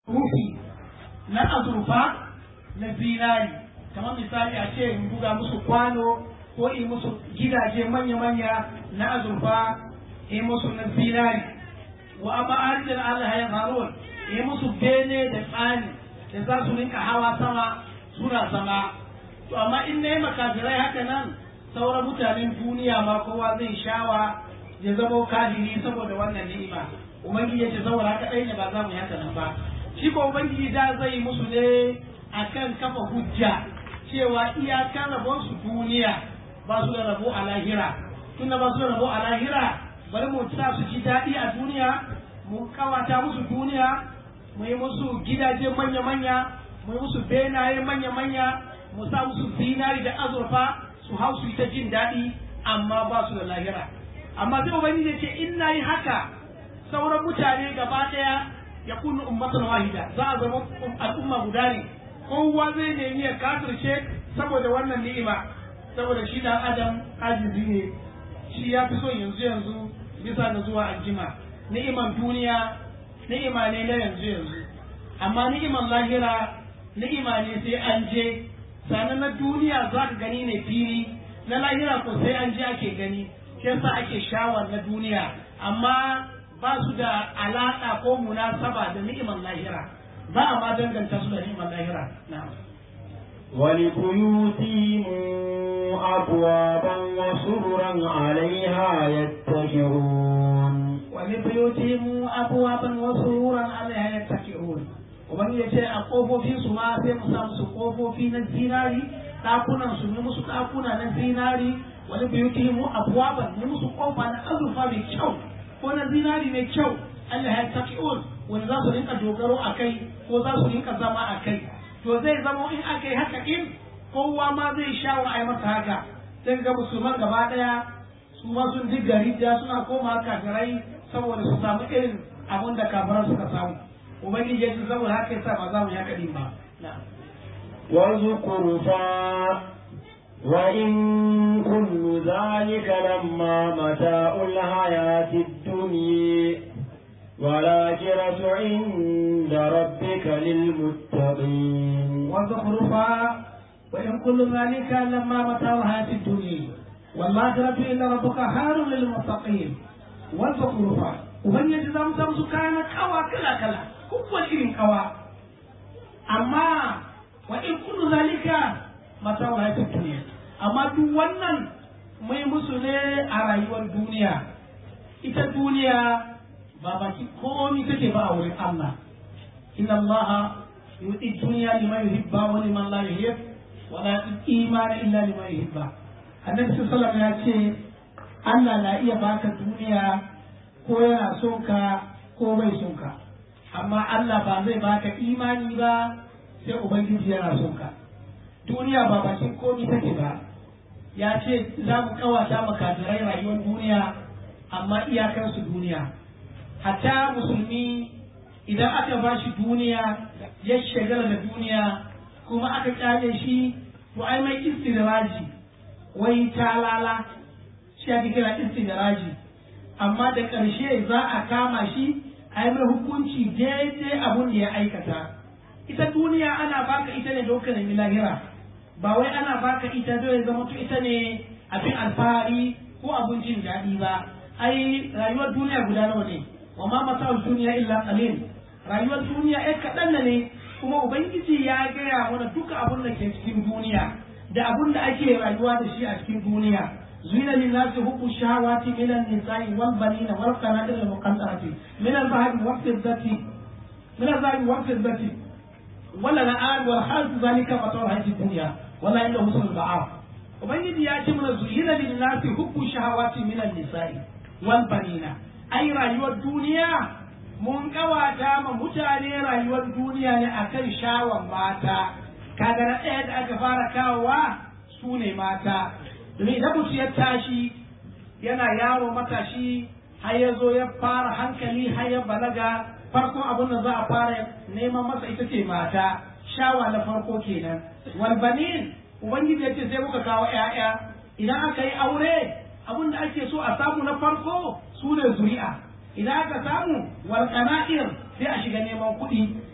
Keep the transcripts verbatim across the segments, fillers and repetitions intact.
rufi na azurfa na zinari, kamar misali a ce in buga musu kwano ko in musu gidaje manya-manya na azurfa, in musu na zinari. Wa amma arzikin Allah ya faruwa, in musu bene da tsani da za su rinka hawa sama suna zama. To amma in na yi makafirai haka nan, sauran mutanen duniya ma kowa zai shawa ya zama kafiri saboda wannan ni'ima. Ubangiji ya ce saboda haka ɗaya ne ba za mu yi haka nan ba. Shi ko Ubangiji da zai musu ne akan kafa hujja cewa iyakar rabon su duniya, ba su da rabo a lahira. Tunda ba su da rabo a lahira, bari mu sa su ji daɗi a duniya, mu kawata musu duniya, mu yi musu gidaje manya-manya, mu yi musu benaye manya-manya, mu sa musu zinari da azurfa su hau su yi ta jin daɗi, amma ba su da lahira. Amma sai Ubangiji ya ce in na yi haka, sauran mutane gaba ɗaya ya kunu ummatan wahida, za a zama al'umma guda ne, kowa zai nemi ya kafirce saboda wannan ni'ima, saboda shi dan adam ajizi ne, shi ya fi son yanzu yanzu bisa da zuwa aljima. Ni'iman duniya ni'ima ne na yanzu yanzu, amma ni'iman lahira ni'ima ne sai an je. Sannan na duniya za ka gani ne fili, na lahira ko sai an je ake gani, shi yasa ake shawar na duniya, amma ba su da alaƙa ko munasaba da ni'iman lahira, ba a ma danganta su da ni'iman lahira. Na'am. ولبيوتهم أبوابا وسررا عليها يتكئون ولبيوتهم أبوابا وسررا عليها يتكئون. Ubangiji ya ce a ƙofofin su ma sai mu sa musu ƙofofi na zinari, ɗakunan su ne musu ɗakuna na zinari, wani biyutihim abwaban ne musu ƙofa na azurfa mai kyau ko na zinari mai kyau, Allah ya taqiun, wanda za su rinka dogaro a kai ko za su rinka zama a kai. To zai zama in aka yi haka in kowa ma zai sha wa ai masa haka, sai ga musulman gaba ɗaya su ma sun ji gari da suna koma kafirai saboda su samu irin abin da kafiran suka samu. Ubangiji ya ce saboda haka yasa ba za mu yaka din ba. وزخرفا وإن كل ذلك لما متاع الحياة الدنيا والآخرة عند ربك للمتقين. وزخرفا وإن كل ذلك لما متاع الحياة الدنيا والآخرة عند ربك خير للمتقين. وزخرفا Ubangiji za mu samu su kayan kawa kala-kala, kowane irin kawa, amma wa in kullu zalika mata wa haifar duniya, amma duk wannan mai musu ne a rayuwar duniya. Ita duniya ba baki komi take ba a wurin Allah. Inna Allah yu'ti duniya liman yuhibba wa liman la yuhib wa la yu'ti imana illa liman yuhibba. Annabi sallallahu alaihi wasallam ya ce Allah na iya baka duniya ko yana son ka ko bai son ka, amma Allah ba zai baka imani ba sai Ubangiji yana son ka. Duniya ba bakin komi take ba, ya ce za mu kawata makafirai rayuwar duniya, amma iyakar su duniya. Hatta musulmi idan aka ba shi duniya ya shagala da duniya kuma aka kyale shi, to ai mai istidraji, wai talala shi ake kira istidraji. Amma da ƙarshe za a kama shi a yi mai hukunci daidai abun da ya aikata. Ita duniya ana baka ita ne don ka nemi lahira, ba wai ana baka ita don ya zama ita ne abin alfahari ko abun jin daɗi ba. Ai rayuwar duniya guda nawa ne, wa ma mata'ul duniya illa qalil. Rayuwar duniya ai kaɗan ne, kuma Ubangiji ya gaya mana duka abun da ke cikin duniya da abun da ake rayuwa da shi a cikin duniya. زين للناس حب الشهوات من النساء والبنين والقناطير المقنطرة من الذهب والفضة من الذهب والفضة والأنعام والحرث ذلك متاع الحياة الدنيا ولا عنده حسن المآب. وبين يأتي من زين للناس حب الشهوات من النساء والبنين أي رأيوا الدنيا mun kawata ma mutane rayuwar duniya ne akan shawar mata. Kaga na ɗaya da aka fara kawowa su ne mata. Domin idan mutum ya tashi yana yaro matashi har ya zo ya fara hankali har ya balaga, farkon abin da za a fara neman masa ita ce mata, shawa na farko kenan. Walbanin Ubangiji ya ce sai muka kawo ‘ya'ya, idan aka yi aure abin da ake so a samu na farko su ne zuri'a, idan aka samu walƙana'ir sai a shiga neman kuɗi,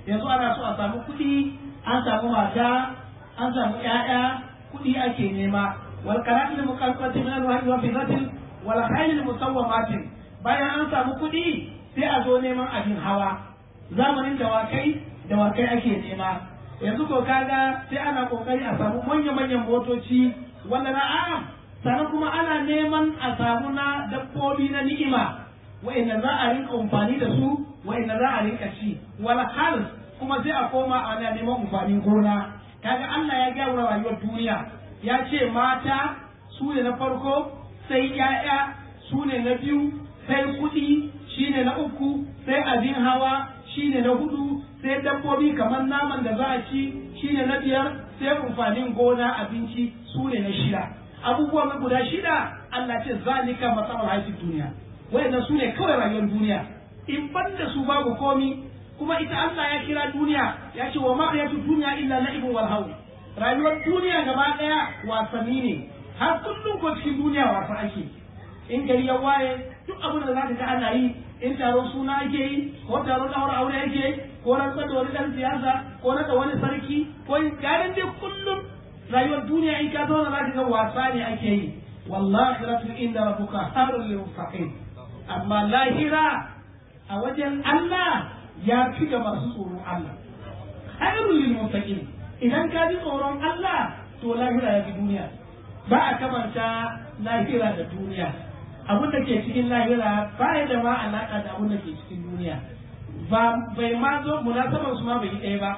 yanzu ana so a samu kuɗi, an samu mata, an samu ƴaƴa, kuɗi ake nema. wal qanatil muqaddati min al-wahyi wa bizatil wal khayl musawwamatin. Bayan an samu kuɗi sai a zo neman abin hawa. Zamanin dawakai dawakai ake nema. Yanzu ko kaga sai ana kokari a samu manya-manyan motoci wanda na am, sannan kuma ana neman a samu na dabbobi na ni'ima wa'inda za a rinka amfani da su, wa'inda za a rinka ci. wal hal kuma sai a koma ana neman amfanin gona. Kaga Allah ya gyara rayuwar duniya, ya ce mata su ne na farko, sai ƴaƴa su ne na biyu, sai kuɗi shine na uku, sai abin hawa shine na hudu, sai dabbobi kamar naman da za a ci shine na biyar, sai amfanin gona abinci su ne na shida. Abubuwan guda shida Allah ce zalika masalul hayatid duniya, wayannan su ne kawai rayuwar duniya, in banda su babu komi. Kuma ita Allah ya kira duniya ya ce wa ma hayatud dunya illa la'ibun wal hawl. Rayuwar duniya gaba daya wasanni ne, har kullum ko cikin duniya wasa ake. In gari ya waye duk abin da zaka ga ana yi, in taron suna ake yi, ko taron daura aure ake yi, ko rantsar da wani dan siyasa, ko na da wani sarki, ko garin dai kullum rayuwar duniya in ka zauna zaka ga wasa ne ake yi. Wallahi ratu inda rabbuka khairul lil muttaqin. Amma lahira a wajen Allah ya fi ga masu tsoron Allah. Khairul lil muttaqin. Idan ka ji tsoron Allah to lahira ya fi duniya. Ba a kamanta lahira da duniya. Abin da ke cikin lahira ba ya da ma alaka da abin da ke cikin duniya. Ba bai ma zo munasabar su ma bai yi ɗaya ba.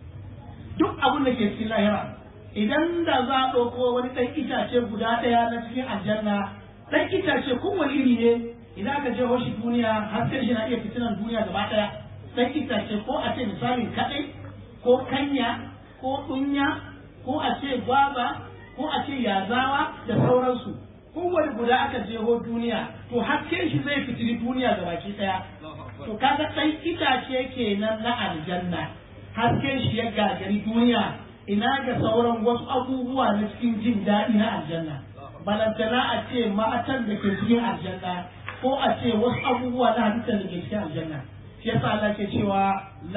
Duk abin da ke cikin lahira idan da za a ɗauko wani ɗan itace guda ɗaya na cikin aljanna, ɗan itace kowane iri ne, idan aka je hoshi duniya hasken shi na iya fitinan duniya gaba ɗaya. Ɗan itace ko a ce misalin kaɗai, ko kanya, ko ɗunya, ko a ce gwaba, ko a ce yazawa da sauransu. Kowane guda aka jeho duniya to hasken shi zai fitiri duniya ga baki ɗaya. To kaga ɗan itace kenan na aljanna, hasken shi ya gagari duniya, ina ga sauran wasu abubuwa na cikin jin daɗi na aljanna. Balantana a ce matan da ke cikin aljanna, ko a ce wasu abubuwa na halittar da ke cikin aljanna. Shi yasa Allah ke cewa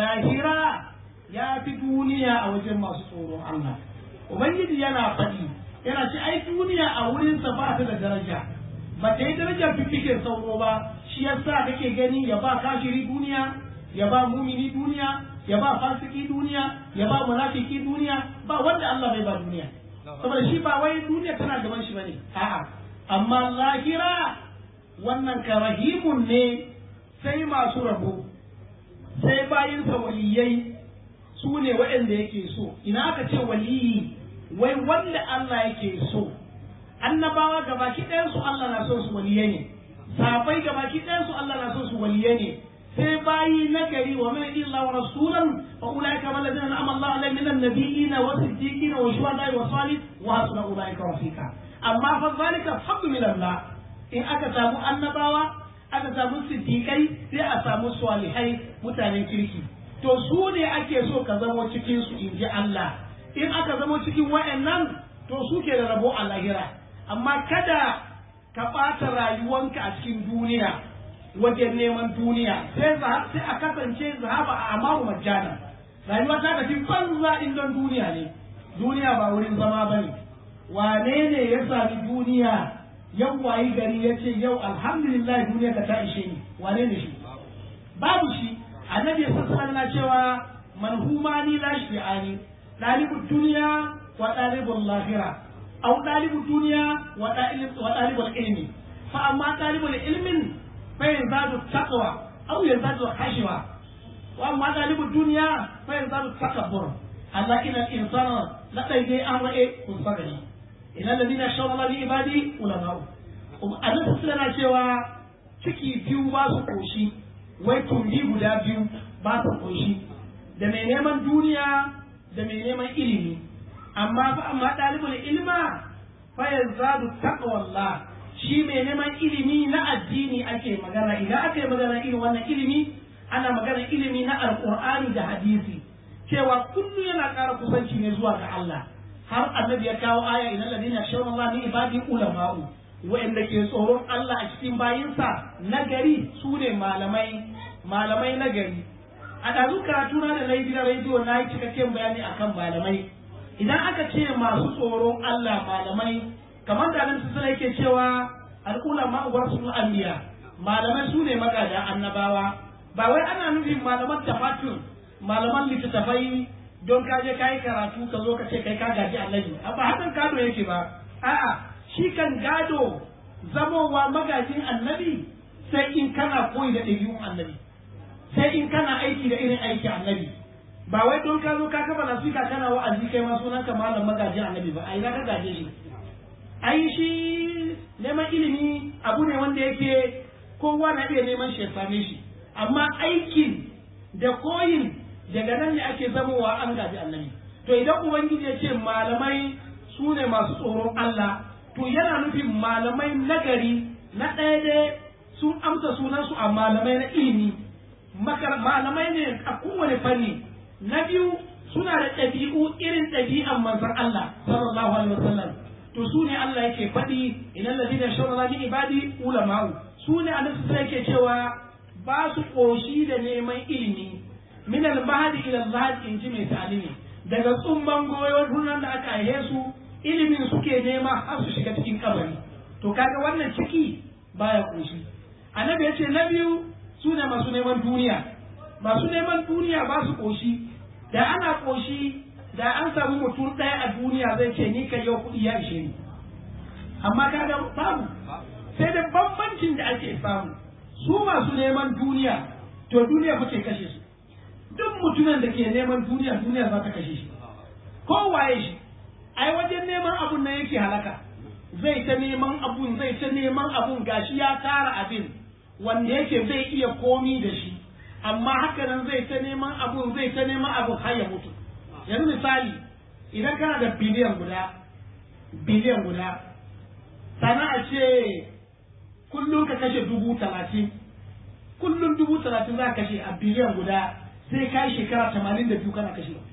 lahira ya fi duniya a wajen masu tsoron Allah. Ubangiji yana faɗi, yana ce ai duniya a wurinsa ba ta da daraja, ba ta yi darajar fifikin sauro ba. Shi yasa kake gani ya ba kafiri duniya, ya ba mumini duniya, ya ba fasiki duniya, ya ba munafiki duniya, ba wanda Allah bai ba duniya. Saboda shi ba wai duniya tana gaban shi bane, a'a. Amma lahira wannan karahimun ne sai masu rabo, sai bayin sa waliyai su ne waɗanda yake so. Ina aka ce waliyi, wai wanda Allah yake so. Annabawa gabaki ɗayan su Allah na so su waliyai ne, sahabbai gabaki ɗayan su Allah na so su waliyai ne, sai bayi nagari wa man illa wa rasulan fa ulaika alladhina an'ama Allahu alaihim minan nabiyina wa siddiqina wa shuhada'i wa salih wa hasuna ulaika rafiqa. Amma fa zalika fadlu min Allah. In aka samu annabawa, aka samu siddiqai, sai a samu salihai, mutanen kirki. To su ne ake so ka zamo cikin su inji Allah. In aka zamo cikin wa'annan to su ke da rabo a lahira. Amma kada ka ɓata rayuwanka a cikin duniya wajen neman duniya, sai sai a kasance zahaba a amaru majjana. Rayuwa ta tafi banza in don duniya ne. Duniya ba wurin zama bane. Wane ne ya sami duniya yau wayi gari ya ce yau alhamdulillah duniya ka ta ishe ni? Wane ne shi? Babu shi. Annabi sallallahu alaihi wasallam cewa man humani la shi'ani, dalibud dunya wa dalibul lahira, aw dalibud dunya wa dalibul ilmi. Fa amma dalibul ilmin فيزداد التقوى أو يزداد الخشوة، وأما طالب الدنيا فيزداد التكبر. ألا إن الإنسان لديه أمر مستقبل. إن الذين يخشون الله لعباده علماء. Annabi suna cewa ciki biyu ba su koshi, wai tumbi guda biyu ba su koshi, da mai neman duniya da mai neman ilimi. Amma fa amma ɗalibul ilma fa yazadu taqwallah, shi mai neman ilimi na addini ake magana. Idan aka yi magana irin wannan ilimi, ana magana ilimi na alkur'ani da hadisi, cewa kullum yana ƙara kusanci ne zuwa ga Allah. Har annabi ya kawo aya inna alladhina yashawna Allah min ibadi ulama'u, wa'anda ke tsoron Allah a cikin bayinsa nagari su ne malamai, malamai nagari. a ɗazu karatu na da laifi da rediyo na yi cikakken bayani akan malamai. Idan aka ce masu tsoron Allah malamai, kamar da nan su yake cewa al'ulama warasul anbiya, malamai su ne magada annabawa. Ba wai ana nufin malaman tafatun, malaman littattafai don ka je kai karatu ka zo ka ce kai ka gaji annabi. Ba hakan gado yake ba. A'a, shi kan gado zamowa magajin annabi sai in kana koyi da ɗabi'un annabi. Sai in kana aiki da irin aiki annabi. Ba wai don ka zo ka kafa nasika kana wa'azi kai ma sunan ka malam magajin annabi ba. Ai na ka gaje shi. Ai shi neman ilimi abu ne wanda yake kowa na iya neman shi ya same shi. Amma aikin da koyin daga nan ne ake zamowa an gaji annabi. To idan ubangiji ya ce malamai su ne masu tsoron Allah, to yana nufin malamai nagari na ɗaya dai sun amsa sunansu a malamai na ilimi, malamai ne a kowane fanni. Na biyu suna da ɗabi'u irin ɗabi'an manzon Allah sallallahu alaihi wasallam. To su ne Allah yake faɗi idan ladina shawara min ibadi ulama'u. Su ne annabi sai yake cewa ba su koshi da neman ilimi min al-mahdi ila al-lahd in ji mai ta'alimi. Daga tsumman goyon hunan da aka aihe su ilimin suke nema har su shiga cikin kabari. To kaga wannan ciki baya koshi. Annabi ya ce na biyu su ne masu neman duniya. Masu neman duniya ba su koshi. Da ana koshi da an samu mutum ɗaya a duniya zai ce ni kai yau kuɗi ya ishe ni. Amma kaga babu. Sai da bambancin da ake samu. Su masu neman duniya to duniya kuke kashe su. Duk mutumin da ke neman duniya duniya za ta kashe shi. Kowaye shi. Ai wajen neman abun nan yake halaka. Zai ta neman abun zai ta neman abun gashi ya tara abin wanda yake zai iya komi da shi. Amma haka nan zai ta neman abun zai ta neman abun har ya mutu. Yanzu misali idan kana da biliyan guda biliyan guda sana a ce kullum ka kashe dubu talatin kullum dubu talatin za ka kashe a biliyan guda sai ka yi shekara tamanin da biyu kana kashewa.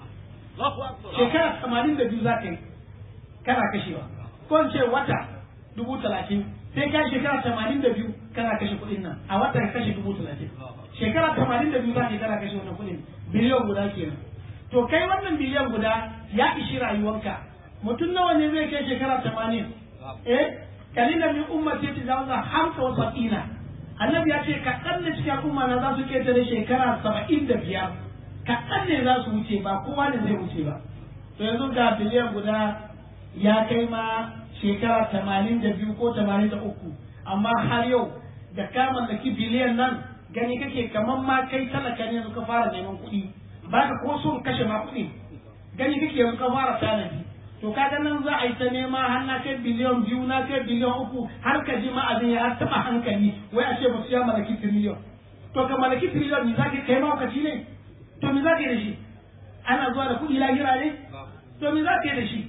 Shekara tamanin da biyu za ka yi kana kashewa. Ko ce wata dubu talatin sai ka yi shekara tamanin da biyu kana kashe kuɗin nan a wata ka kashe dubu talatin. Shekara tamanin da biyu za ka yi kana kashe wannan kuɗin biliyan guda kenan. To kai wannan biliyan guda ya ishi rayuwanka. Mutum nawa ne zai kai shekara tamanin? Eh, kalilan min ummati tajawza hamsa wa sab'ina. Annabi ya ce kaɗan ne cikin al'umma na za su ketare shekara saba'in da biyar. Kaɗan ne za su wuce ba kowa ne zai wuce ba. To yanzu ga biliyan guda ya kai ma shekara tamanin da biyu ko tamanin da uku. Amma har yau da ka mallaki biliyan nan gani kake kamar ma kai talaka ne yanzu ka fara neman kuɗi. Ba ka ko son kashe ma kuɗi. Gani kake yanzu ka fara tanadi. To kaga nan za a yi ta nema har na kai biliyan biyu na kai biliyan uku har ka ji ma abin ya taɓa hankali wai a ce ba su ya mallaki tiriliyon. To ka mallaki tiriliyon me za ka kai maukaci ne? To me za ka yi da shi? Ana zuwa da kuɗi lahira ne? To me za ka yi da shi?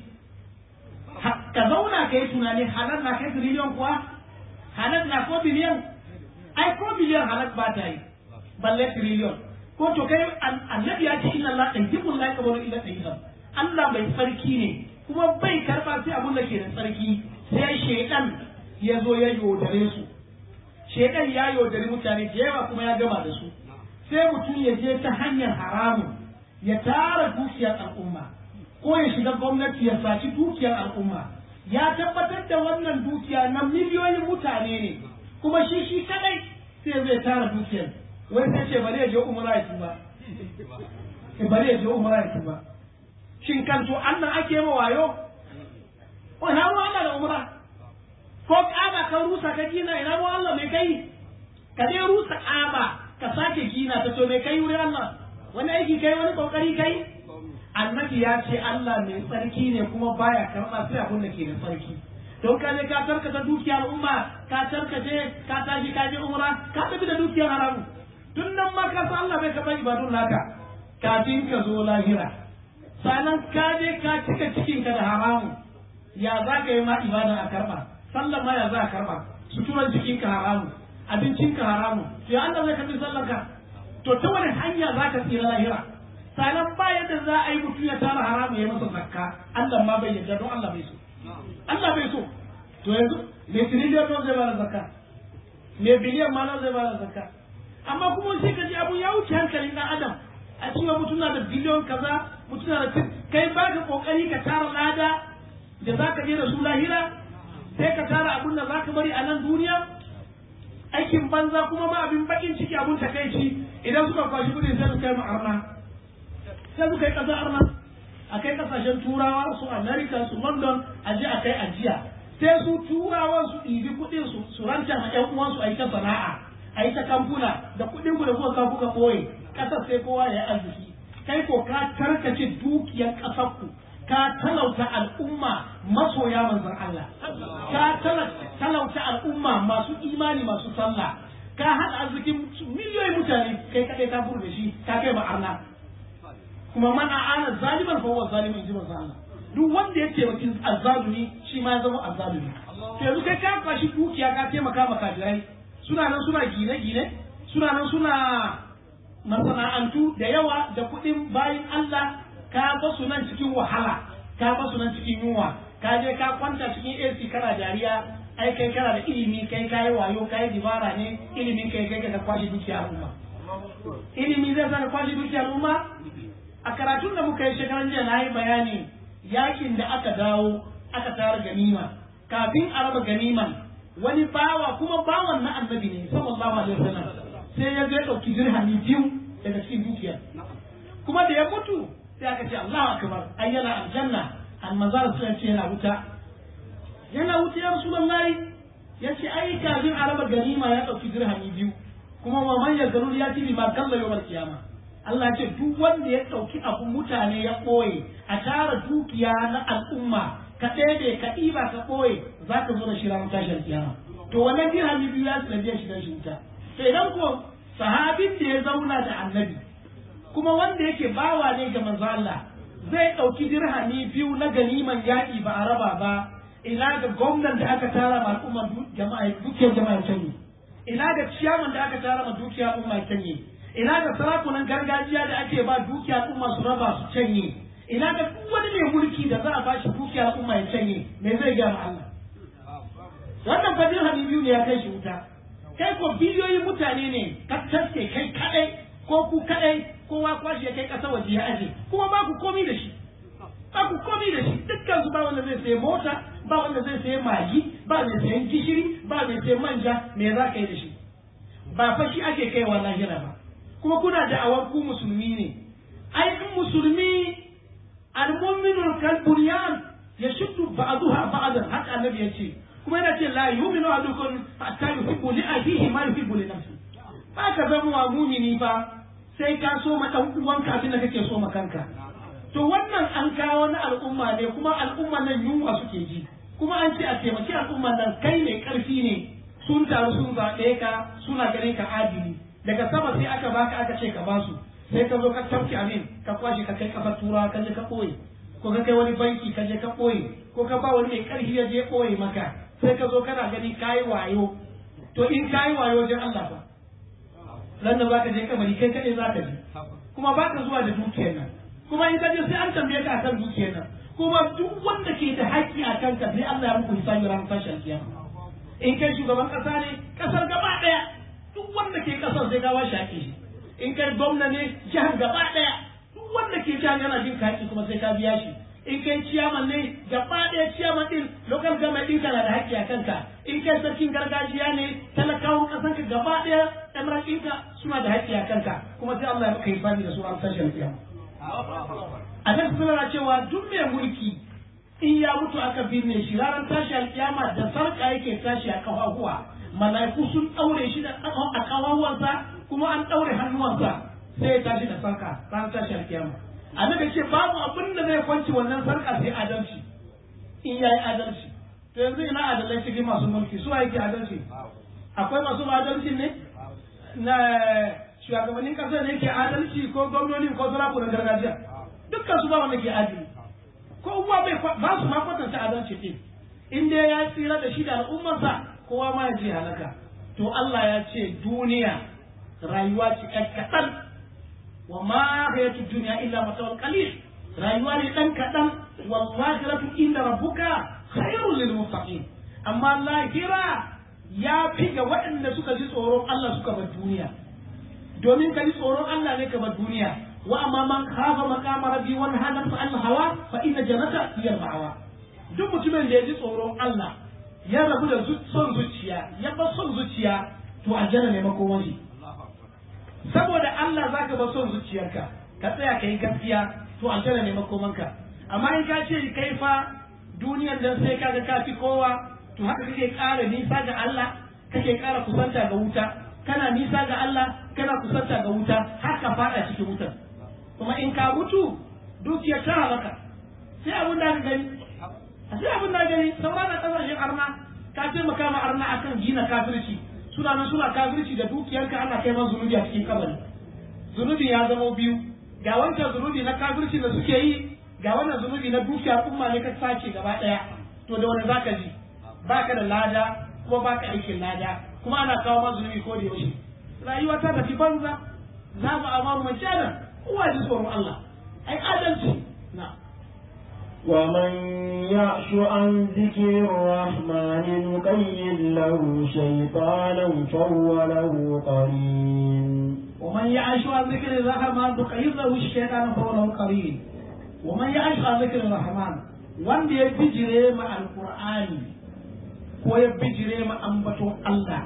Ka zauna ka yi tunani halar na kai tiriliyon kuwa? Halar na ko biliyan? Ai ko biliyan halar ba ta yi. Balle tiriliyon. Ko to kai annabi ya ce inna Allah tayyibun la yaqbalu illa tayyiban. Allah bai tsarki ne kuma bai karba sai abun da ke da tsarki. Sai shaytan ya zo ya yodare su. Shaytan ya yodare mutane da yawa kuma ya gama da su. Sai mutum ya je ta hanyar haramun ya tara dukiyar al'umma ko ya shiga gwamnati ya saci dukiyar al'umma. Ya tabbatar da wannan dukiya na miliyoyin mutane ne kuma shi shi kadai sai zai tara dukiyar. Wai sai ce bari ya je umra ya tuba. Eh bari ya je umra ya tuba. Shin kan to Allah ake ma wayo? O ina mu Allah da umra? Ko kaba ka rusa ka gina ina mu Allah mai kai? Ka dai rusa kaba ka sake gina ta to mai kai wuri Allah? Wani aiki kai wani kokari kai? Annabi ya ce Allah mai tsarki ne kuma baya karɓa sai abun da ke da tsarki. Don ka je ka tarkata dukiyar al'umma ka tarkace ka tashi ka je umra ka tafi da dukiyar haramu. Tun nan ma ka san Allah bai karɓa ibadun naka kafin ka zo lahira. Sannan ka je ka cika cikin ka da haramu ya za ka yi ma ibada a karɓa. Sallah ma ya za a karɓa. Suturan jikin ka haramu. Abincin ka haramu. To ya Allah zai karɓi sallar ka. To ta wani hanya za ka tsira lahira. Sannan ba yadda za a yi mutum ya tara haramu ya masa zakka. Allah ma bai yarda don Allah bai so. Allah bai so. To yanzu me tiriliyon nawa zai bada zakka? Me biliyan ma nawa zai bada zakka? amma kuma sai ka ji abu ya wuce hankalin ɗan adam a cewa mutum na da biliyon kaza mutum na da kai ba ka kokari ka tara lada da za ka je da su lahira sai ka tara abin da za ka bari a nan duniya aikin banza kuma ma abin bakin ciki abin takaici idan suka kwashi kudi sai su kai ma'arna sai su kai ƙasar arna a kai ƙasashen turawa su america su london a je a kai ajiya sai su turawan su ɗibi kuɗin su su ranta ma ƴan uwansu a yi ta sana'a a yi ta kamfuna da kuɗin ku da kuka kawo kuka ɓoye ƙasar sai kowa ya yi arziki kai ko ka tarkace dukiyar ƙasar ku ka talauta al'umma masoya manzon Allah ka talauta al'umma masu imani masu sallah ka haɗa arzikin miliyoyin mutane kai kaɗai ka furu da shi ka kai ma'arna kuma man a'ana zaliman fa huwa zalimun in ji manzon Allah duk wanda ya taimaki azzalumi shi ma ya zama azzalumi to yanzu kai ka kwashi dukiya ka taimaka ma kafirai suna nan suna gine-gine suna nan suna masana'antu da yawa da kuɗin bayin Allah ka ba su nan cikin wahala ka ba su nan cikin yunwa ka je ka kwanta cikin A C kana dariya ai kai kana da ilimi kai kai wayo kai dibara ne ilimin kai kai ka kwashi dukiya al'umma ilimi zai sa kwashi dukiya al'umma a karatun da muka yi shekaran jiya na yi bayani yakin da aka dawo aka tara ganima kafin a raba ganiman wani bawa kuma bawan na annabi ne sallallahu alaihi wasallam sai ya ga dauki dirhami biyu daga cikin dukiyar kuma da ya mutu sai aka ce Allahu akbar ai yana aljanna an mazar sai ce yana wuta yana wuta ya rasulullahi yace ai kafin a raba ganima ya dauki dirhami biyu kuma wa man yadrul yati bi ma kalla yawmal qiyamah Allah ya ce duk wanda ya dauki abu mutane ya koye a tara dukiya na al'umma ka ɗebe ka ɗiba ka koye za ka zo da shi ranar tashin kiyama to wannan dirhami biyu ya tsaye shi da shi wuta to idan ko sahabin da ya zauna da annabi kuma wanda yake bawa ne ga manzo Allah zai ɗauki dirhami biyu na ganiman yaƙi ba a raba ba ina ga gwamnan da aka tara ma al'umma jama'a dukiyar jama'a canye ina ga ciyaman da aka tara ma dukiyar al'umma canye ina ga sarakunan gargajiya da ake ba dukiyar al'umma su raba su canye ina ga duk wani mai mulki da za a bashi dukiyar al'umma ya canye me zai gaya ma Allah wannan fa dirhami biyu ne ya kai shi wuta kai ko biliyoyin mutane ne ka taske kai kadai ko ku kadai kowa kwashi ya kai kasa waje ya aje kuma ba ku komi da shi ba ku komi da shi dukkan su ba wanda zai sayi mota ba wanda zai sayi magi ba mai sayan gishiri ba mai sayan manja me za ka yi da shi ba fa shi ake kaiwa lahira ba kuma kuna da awar ku musulmi ne ai in musulmi al-mu'minu kal-bunyan yashuddu ba'daha ba'dan haka annabi ya ce kuma yana ce la yu'minu ahadukum hatta yuhibbu li akhihi ma yuhibbu li nafsihi ba ka zama wa mumini fa sai ka so ma dan uwanka abin da kake so ma kanka to wannan an kawo na al'umma ne kuma al'umma nan yunwa suke ji kuma an ce a taimaki al'umma nan kai mai karfi ne sun taru sun zaɓe ka suna ganin ka adili daga sama sai aka baka aka ce ka basu sai ka zo ka tauki amin ka kwashe ka kai kasar turawa ka je ka ɓoye ko ka kai wani banki ka je ka ɓoye ko ka ba wani mai karfi ya je ɓoye maka sai ka zo kana gani kayi wayo to in kayi wayo wajen Allah ba nan da zaka je kabari kai kaɗai zaka je kuma ba ka zuwa da dukiyar nan kuma in ka je sai an tambaye ka akan dukiyar nan kuma duk wanda ke da haƙƙi a kanka sai Allah ya muku hisabi ran tashin kiyama in kai shugaban ƙasa ne ƙasar gaba ɗaya duk wanda ke ƙasar sai ka bashi haƙƙi shi in kai gwamna ne jihar gaba ɗaya duk wanda ke jihar yana jin haƙƙi kuma sai ka biya shi in kai ciyaman ne gaba ɗaya ciyaman ɗin local government ɗinka na da haƙƙi a kanka in kai sarkin gargajiya ne talakawan ƙasanka gaba ɗaya emirat ɗinka suna da haƙƙi a kanka kuma sai Allah ya maka hisabi da su ran tashin kiyama a nan suna cewa duk mai mulki in ya mutu aka binne shi ranar tashi alkiyama da sarka yake tashi a kafafuwa mala'iku sun daure shi da a kafafuwansa kuma an daure hannuwansa sai ya tashi da sarka ranar tashi alkiyama annabi ce babu abin da zai kwanci wannan sarka sai adalci in yayi adalci to yanzu ina adalai cikin masu mulki su yake adalci akwai masu adalci ne na shugabannin kasar ne ke adalci ko gwamnoni ko sarakunan gargajiya dukkan su ba wanda ke adali ko uwa bai ba su ma kwatanta adalci din in dai ya tsira da shi da al'ummarsa kowa ma ya je halaka to Allah ya ce duniya rayuwa ce kaɗan wa ma hayatu dunya illa mata'ul qalil rayuwa ne dan kaɗan wallahi ratu inda rabbuka khairul lil muttaqin amma lahira ya fi ga waɗanda suka ji tsoron Allah suka bar duniya domin ka ji tsoron Allah ne ka bar duniya wa amma man khafa maqama rabbi wa nahana an hawa fa inna jannata hiya al-ma'wa duk mutumin da ya ji tsoron Allah ya rabu da son zuciya ya bar son zuciya to aljanna ne makoman shi saboda Allah zaka bar son zuciyarka ka tsaya kai gaskiya to aljanna ne makomanka amma in ka ce kai fa duniyar da sai kaga ka fi kowa to haka kake ƙara nisa ga Allah kake ƙara kusanta ga wuta kana nisa ga Allah kana kusanta ga wuta har ka fada cikin wutar kuma in ka mutu dukiyar ta halaka sai abin da ka gani sai abin da gani sauran da kasashen arna ka taimaka ma arna akan gina kafirci suna nan suna kafirci da dukiyarka ana kai ma zunubi a cikin kabari zunubi ya zama biyu ga wancan zunubi na kafirci da suke yi ga wannan zunubi na dukiyar umma ne ka sace gaba daya to da wani zaka ji baka da lada kuma baka aikin lada kuma ana kawo ma zunubi ko da yaushe rayuwa ta tafi banza za mu amaru mai jana kowa ji tsoron Allah ai adalci na ومن يعش عن ذكر الرحمن نقيد له شيطانا فهو له قرين ومن يعش عن ذكر الرحمن نقيد له الشيطان فهو له قرين ومن يعش عن ذكر الرحمن wanda ya bijire ma alqur'ani ko ya bijire ma ambaton Allah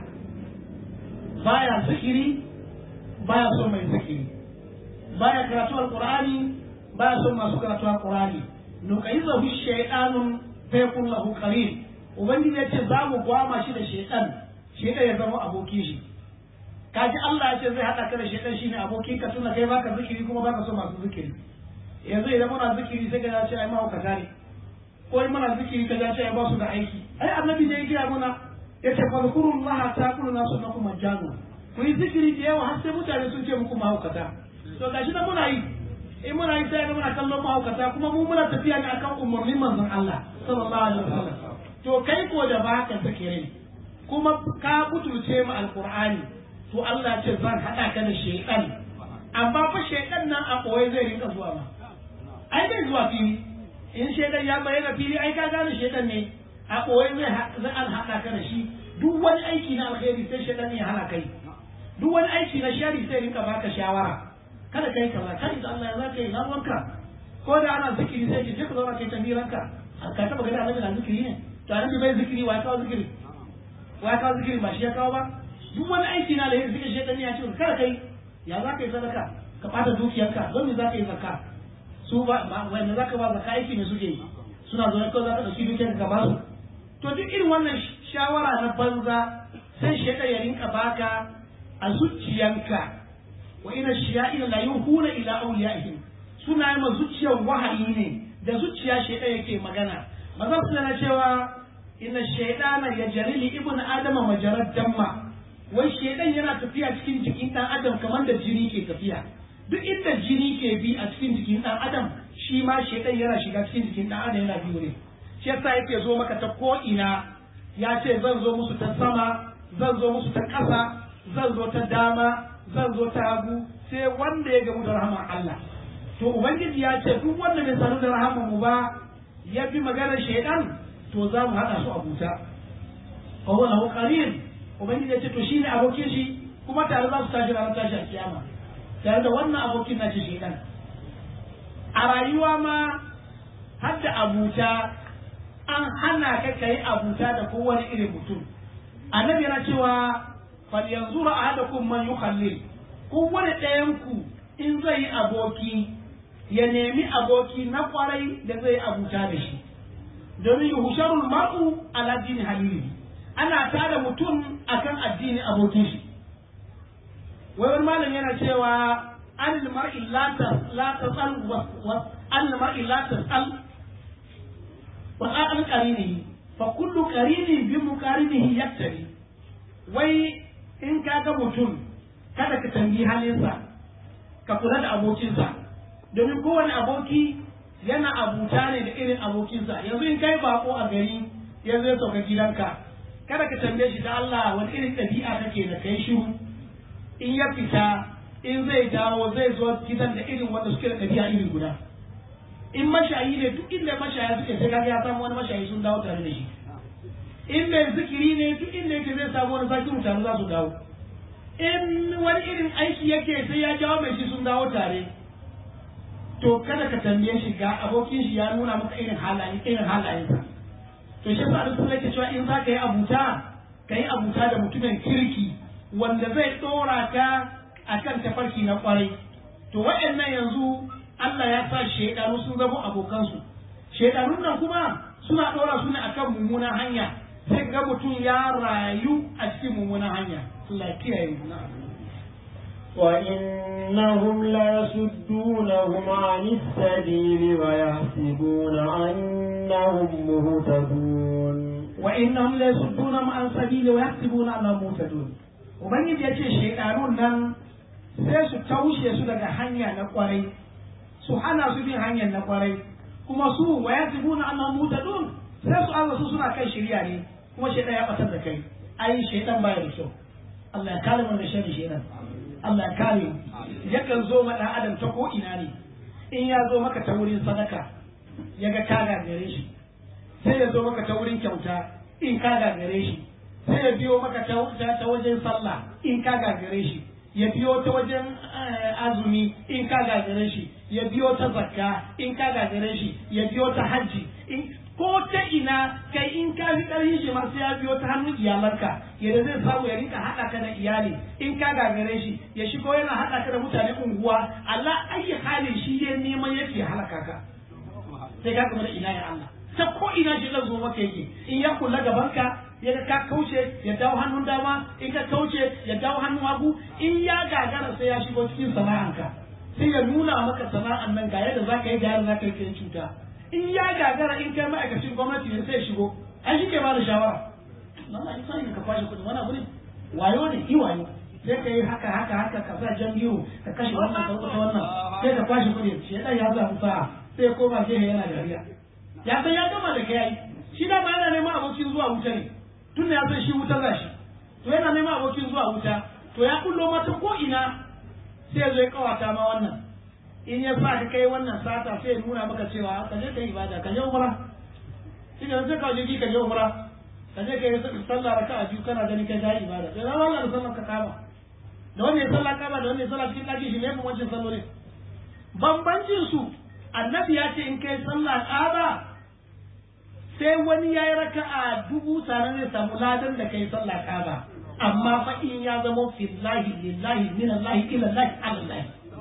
baya zikiri baya son mai zikiri baya karatu alqur'ani baya son masu karatu alqur'ani nuqayyizahu shaytanun fa yakun lahu qarin ubangiji yace za mu gwama shi da shaytan shaytan ya zama abokin shi kaji Allah yace zai hada ka da shaytan shine abokin ka tunda kai baka zikiri kuma baka so masu zikiri yanzu idan muna zikiri sai ka ce ai ma ka tare ko muna zikiri ka ce ai ba su da aiki ai annabi ne ya gaya muna yace fadhkurullaha taqulu nasunakum majanu ku yi zikiri da yawa har sai mutane sun ce muku mahaukata to gashi da muna yi in muna yi sai muna kallon mahaukata kuma mu muna tafiya ne akan umarnin manzon Allah sallallahu alaihi wasallam to kai ko da baka zikirin kuma ka butulce mu alqur'ani to Allah ce zan hada ka da shaytan amma fa shaytan nan a koyi zai rinka zuwa ma ai zai zuwa fili in shaytan ya bayyana fili ai ka gane shaytan ne a koyi zai zai an hada ka da shi duk wani aiki na alkhairi sai shaytan ya hana kai duk wani aiki na shari sai rinka baka shawara kada kai kaza kai da Allah ya zaka yi na ruwanka ko da ana zikiri sai ki je ka zauna kai tabiranka ka taba gani annabi na zikiri ne to annabi bai zikiri wa kawo zikiri wa kawo zikiri ba shi ya kawo ba duk wani aiki na da yake zikiri shedani ya ce kada kai ya zaka yi sadaka ka bata dukiyarka don me zaka yi zakka su ba wanda zaka ba zakka aiki ne suke yi suna zo ko zaka dauki dukiyarka ka ba su to duk irin wannan shawara na banza sai shedan ya rinka baka a zuciyanka wa ina shiya'ina la yuhuna ila awliyaihim suna ma zuciyar wahayi ne da zuciya shaytan yake magana mazan suna cewa inna shaytana yajri li ibnu adama majarad damma wai shaytan yana tafiya cikin jikin dan adam kamar da jini ke tafiya duk inda jini ke bi a cikin jikin dan adam shi ma shaytan yana shiga cikin jikin dan adam yana bi ne shi yasa yake zo maka ta ko ina ya ce zan zo musu ta sama zan zo musu ta ƙasa zan zo ta dama zan zo ta hagu sai wanda ya gamu da rahaman Allah to ubangiji ya ce duk wanda bai sanu da rahaman mu ba ya bi maganar shaytan to za mu hada su a buta wa huwa lahu qarin ubangiji ya ce to shine abokin shi kuma tare za su tashi ranar tashi a kiyama tare da wannan abokin nashi shaytan a rayuwa ma har da abuta an hana ka kai abuta da kowane irin mutum annabi yana cewa falyanzura ahadakum man yukhallil kowane ɗayan ku in zai yi aboki ya nemi aboki na kwarai da zai abuta da shi domin yuhsharul mar'u ala dini halili ana tada mutum akan addini abokin shi wai wani malam yana cewa anil mar'i la tasal wa anil mar'i la tasal wa al qarini fa kullu qarini bi muqarinihi yaktari wai in ka ga mutum kada ka tambi halinsa ka kula da abokinsa domin kowane aboki yana abuta ne da irin abokinsa yanzu in kai bako a gari ya zai sauka gidanka kada ka tambaye shi da Allah wani irin ɗabi'a take da kai shi in ya fita in zai dawo zai zo gidan da irin wanda suke da ɗabi'a iri guda in mashayi ne duk inda mashaya suke sai kaga ya samu wani mashayi sun dawo tare da shi in mai zikiri ne duk inda yake zai samu wani zaki mutane za su dawo in wani irin aiki yake sai ya jawo mai shi sun dawo tare to kada ka tambaye shi ga abokin shi ya nuna maka irin halaye irin halayensa to shi yasa Allah yake cewa in za ka yi abuta ka yi abuta da mutumin kirki wanda zai dora ka akan tafarki na kwarai to waɗannan yanzu Allah ya sa shedanu sun zama abokansu shedanun nan kuma suna dora su ne akan mummunan hanya sai ga mutum ya rayu a cikin mummunan hanya Allah ya kiyaye mu وإنهم ليصدونهم عن السبيل ويحسبون أنهم مهتدون وإنهم ليصدونهم عن السبيل ويحسبون أنهم مهتدون ubangiji ya ce shaidanun nan sai su taushe su daga hanya na kwarai su hana su bin hanyar na kwarai kuma su wa yasibuna annahum mutadun sai su Allah su suna kai shari'a ne kuma shaidan ya batar da kai ai shaidan baya da kyau Allah ya kare mu da sharri shaidan Allah ya kare yakan zo ma dan adam ta ko ina ne in ya zo maka ta wurin sadaka ya ga ka gagare shi sai ya zo maka ta wurin kyauta in ka gagare shi sai ya biyo maka ta wajen sallah in ka gagare shi ya biyo ta wajen azumi in ka gagare shi ya biyo ta zakka in ka gagare shi ya biyo ta hajji in ko ta ina kai in ka fi ƙarfin shi ma sai ya biyo ta hannun iyalanka yadda zai samu ya rinka haɗa ka da iyali in ka gagare shi ya shigo yana haɗa ka da mutane unguwa Allah ayi halin shi ya neman yake halaka ka sai ka gama da ina ya Allah ta ko ina shi zan zo maka yake in ya kula gaban ka ya ka kauce ya dawo hannun dama in ka kauce ya dawo hannun hagu in ya gagara sai ya shigo cikin sana'anka sai ya nuna maka sana'an nan ga yadda zaka yi ga yadda zaka yi kai cuta in ya gagara in kai ma'aikacin gwamnati ne sai shigo ai shi ke ba da shawara nan ma in sai ka kwashe kuɗi wani abu ne wayo ne i wayo sai ka yi haka haka haka ka sa jan biyu ka kashe wannan ka rubuta wannan sai ka kwashe kuɗi shi ya ya zamu sa'a sai koma gehe yana dariya ya san ya gama da kai shi da ma yana neman abokin zuwa wuta ne tun ya san shi wuta za shi to yana neman abokin zuwa wuta to ya kullo mata ko ina sai ya zo ya kawata ma wannan in ya sa ka kai wannan sata sai ya nuna maka cewa ka je ka yi ibada ka je umra shi ne sai ka je ka je umra ka je ka yi sallah raka'a biyu kana gani kai ka yi ibada sai zama Allah da sallar ka kama da wanda ya sallah kama da wanda ya sallah cikin ɗaki shi ne mu wancan sallolin bambancin su annabi ya ce in kai sallah kaba sai wani ya yi raka'a dubu sannan zai samu ladan da kai sallah kaba amma fa in ya zama fillahi lillahi min Allah ila Allah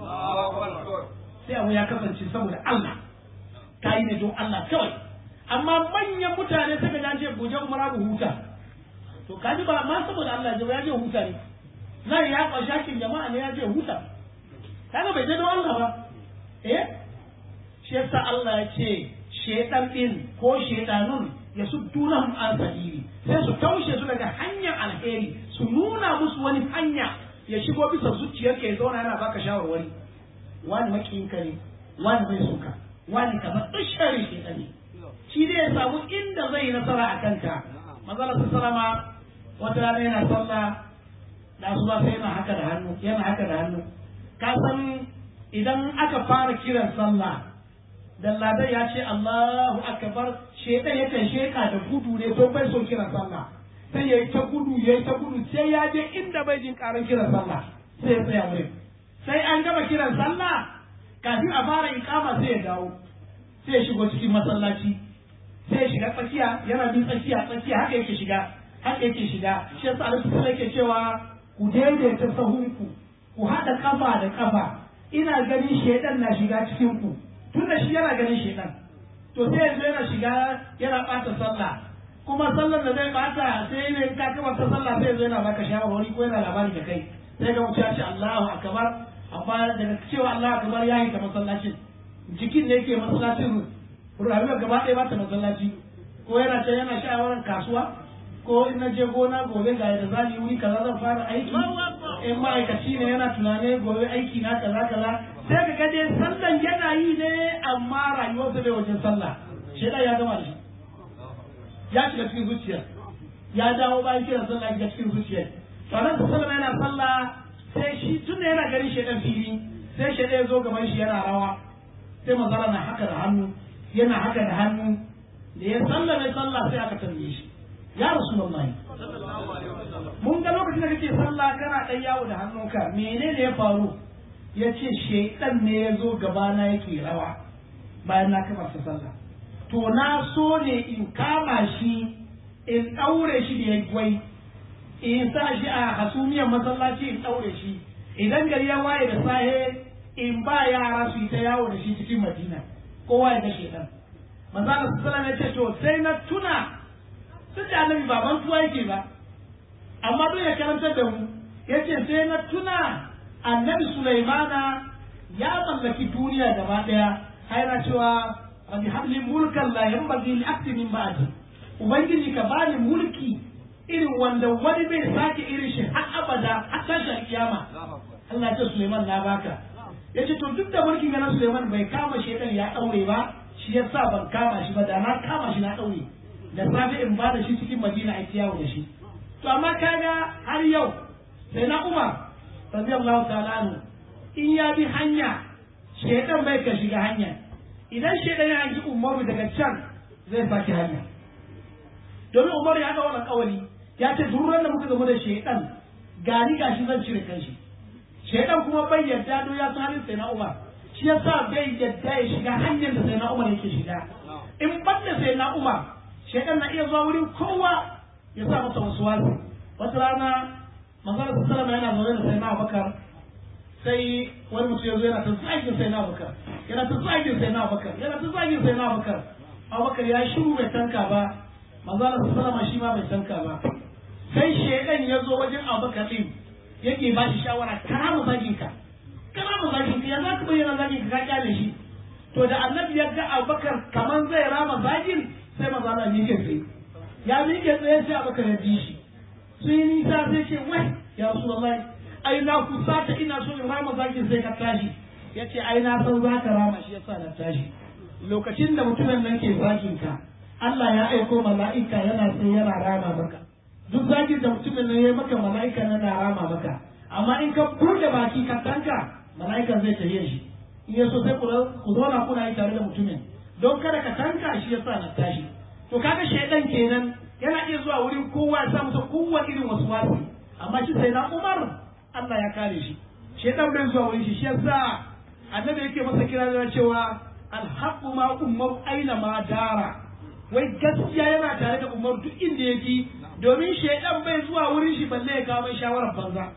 Allah sai abu ya kasance saboda Allah ka yi ne don Allah kawai amma manyan mutane suka ji ce buje umara bu huta to kaji ba ma saboda Allah ya je huta ne nan ya kwashakin jama'a ne ya je huta kaga bai je don Allah ba eh shi yasa Allah ya ce shedan din ko shedanun ya suddunahum an sabili sai su taushe su daga hanyar alheri su nuna musu wani hanya ya shigo bisa zuciyarka ya zauna yana baka shawarwari wani makiyinka ne wani mai suka wani kamar dushari shedan ne shi dai ya samu inda zai nasara a kanka mazala su salama wata rana yana sallah da su ba sai yana haka da hannu yana haka da hannu ka san idan aka fara kiran sallah dalladan ya ce Allahu akbar shedan yakan sheka da gudu ne don bai so kiran sallah sai yayi ta gudu yayi ta gudu sai ya je inda bai jin karan kiran sallah sai ya tsaya wurin sai an gama kiran sallah kafin a fara ikama sai ya dawo sai ya shigo cikin masallaci sai ya shiga tsakiya yana bin tsakiya tsakiya haka yake shiga haka yake shiga shi yasa Allah sai yake cewa ku daidaita sahunku ku hada kafa da kafa ina ganin shedan na shiga cikin ku tunda shi yana ganin shedan to sai yanzu yana shiga yana bata sallah kuma sallar da zai bata sai ne ka kama ta sallah sai yanzu yana baka shawarwari ko yana labari da kai sai ga mutum ya ce Allahu akbar amma daga cewa Allahu akbar yayi ta masallacin jikin ne yake masallacin rayuwar gaba ɗaya ba ta masallaci ko yana can yana shawarar kasuwa ko in na je gona gobe ga yadda za yi wuri kaza zan fara aiki in ma'aikaci ne yana tunanin gobe aiki na kaza kaza sai ka ga dai sallan yana yi ne amma rayuwarsa bai wajen sallah shedan ya gama da shi ya shiga cikin zuciya ya dawo bayan kiran sallah ya cikin zuciya sannan da sallama yana sallah sai shi tun da yana ganin shedan fili sai shedan ya zo gaban shi yana rawa sai manzara na haka da hannu yana haka da hannu da ya sallame sallah sai aka tambaye shi ya rasulullahi mun ga lokacin da kake sallah kana dan yawo da hannunka menene ya faru yace shaytan ne ya zo gabana yake rawa bayan na kafa sallah to na so ne in kama shi in daure shi da yagwai in sa shi a hasumiyar masallaci in daure shi idan gari ya waye da sahe in ba yara su yi ta yawo da shi cikin Madina kowa ya ga shaytan manzo Allah sallallahu alaihi wasallam ya ce to sai na tuna sun da annabi ba mantuwa yake ba amma don ya karantar da mu ya ce sai na tuna annabi Sulaimana ya mallaki duniya gaba daya har yana cewa rabbi habli mulkan la yanbaghi li akti min ba'di ubangiji ka bani mulki irin wanda wani bai sake irin shi har abada har tashin kiyama Allah ya ce Sulaiman na baka yace to duk da mulkin ga na Sulaiman bai kama shedan ya daure ba shi yasa ban kama shi ba da na kama shi na daure da safe in ba da shi cikin Madina a kiyawo da shi to amma kaga har yau sai na Umar radiyallahu ta'ala anhu in ya bi hanya shedan bai ka shiga hanya idan shedan ya ji Umaru daga can zai saki hanya domin Umaru ya ga wannan kawali ya ce duk ran da muka gama da shedan gani gashi zan cire kanshi shedan kuma bai yarda do ya san halin sai na Umar shi yasa bai yarda ya shiga hanyar da sai na Umar yake shiga in banda sai na Umar shedan na iya zuwa wurin kowa ya sa masa wasu wasu wata rana manzara sallama yana zaune da sai na Abubakar sai wani mutum ya zo yana ta zagin sai na Abubakar yana ta zagin sai na Abubakar yana ta zagin sai na Abubakar Abubakar ya shiru bai tanka ba manzara sallama shi ma bai tanka ba sai shedan ya zo wajen Abubakar din yake ba shi shawara kana mu zagin ka kana mu zagin ka ya za ka bayyana zagin ka ka kyale shi to da annabi ya ga Abubakar kaman zai rama zagin sai maza Allah ne ke tsaye ya miƙe tsaye sai Abubakar ya bi shi sun yi nisa sai ce wai ya Rasulullahi ai na kusa ta ina so in rama zagin sai ka tashi ya ce ai na san za ka rama shi yasa na tashi lokacin da mutumin nan ke zagin ka Allah ya aiko mala'ika yana sai yana rama maka duk zagin da mutumin nan ya maka mala'ika yana rama maka amma in ka buɗe baki ka tanka mala'ika zai tafiye shi in ya so sai ku zauna kuna yi tare da mutumin don kada ka tanka shi yasa na tashi to kaga shaidan kenan yana iya zuwa wurin kowa ya samu ta kowa irin wasu wasu amma shi sai na Umar Allah ya kare shi shaidan bai zuwa wurin shi shi yasa annabi yake masa kira da cewa alhaqu ma ummar aina ma dara wai gaskiya yana tare da Umar duk inda yake domin shaidan bai zuwa wurin shi balle ya kawo mai shawarar banza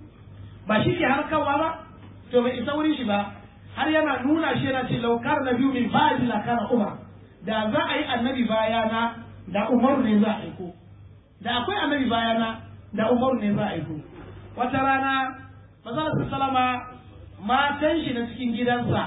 ba shi ke harkarwa ba to bai isa wurin shi ba har yana nuna shi yana ce laukar na biyu min ba'di la kana Umar da za a yi annabi bayana da Umar ne za a aiko da akwai annabi bayana da Umar ne za a aiko wata rana manzon sallama matan shi na cikin gidansa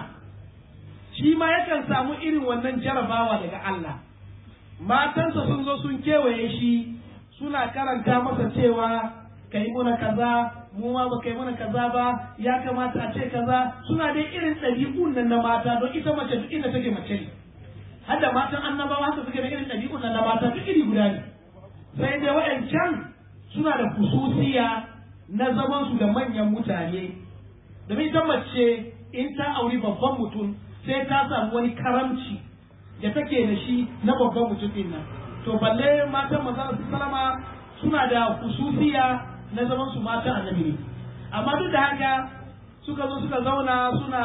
shi ma yakan samu irin wannan jarabawa daga Allah matansa sun zo sun kewaye shi suna karanta masa cewa kai muna kaza mu ma ba kai mana kaza ba ya kamata a ce kaza suna dai irin ɗabi'un nan na mata don ita mace duk inda take mace ne har da matan annabawa haka suke da irin ɗabi'un nan na mata duk iri guda ne sai dai waɗancan suna da kususiya na zaman su da manyan mutane domin ita mace in ta auri babban mutum sai ta samu wani karamci da take da shi na babban mutum din nan to balle matan manzon sallama suna da kususiya na zaman su mata annabi ne amma duk da haka suka zo suka zauna suna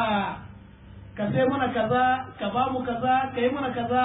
ka sai mana kaza ka ba mu kaza ka yi mana kaza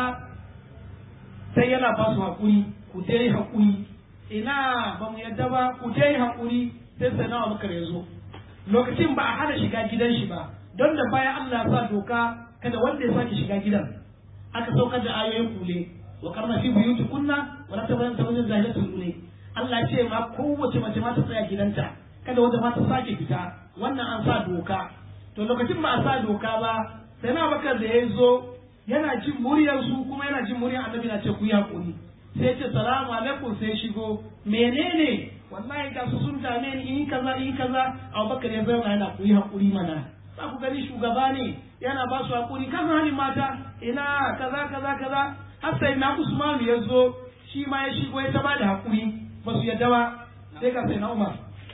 sai yana ba su haƙuri ku dai haƙuri ina ba mu yadda ba ku dai haƙuri sai sai na Abubakar ya zo lokacin ba a hana shiga gidan shi ba don da bayan Allah ya sa doka kada wanda ya sake shiga gidan aka saukar da ayoyin kule wa karna fi buyutikunna wa la tabayyana tabayyana zahilatul ule Allah ce ma kowace mace ma ta tsaya gidanta kada wanda ma ta sake fita wannan an sa doka to lokacin ba a sa doka ba sai na Bakar da ya zo yana jin muryar su kuma yana jin muryar Annabi na ce ku yi hakuri sai ce salamu alaikum sai shigo menene wallahi ga su sun dame ni in kaza in kaza Abubakar ya zauna yana ku yi hakuri mana za ku gani shugaba ne yana ba su hakuri kan halin mata ina kaza kaza kaza har sai na Usman ya zo shi ma ya shigo ya ta ba da hakuri ba su yadda ba sai ka sai na Umar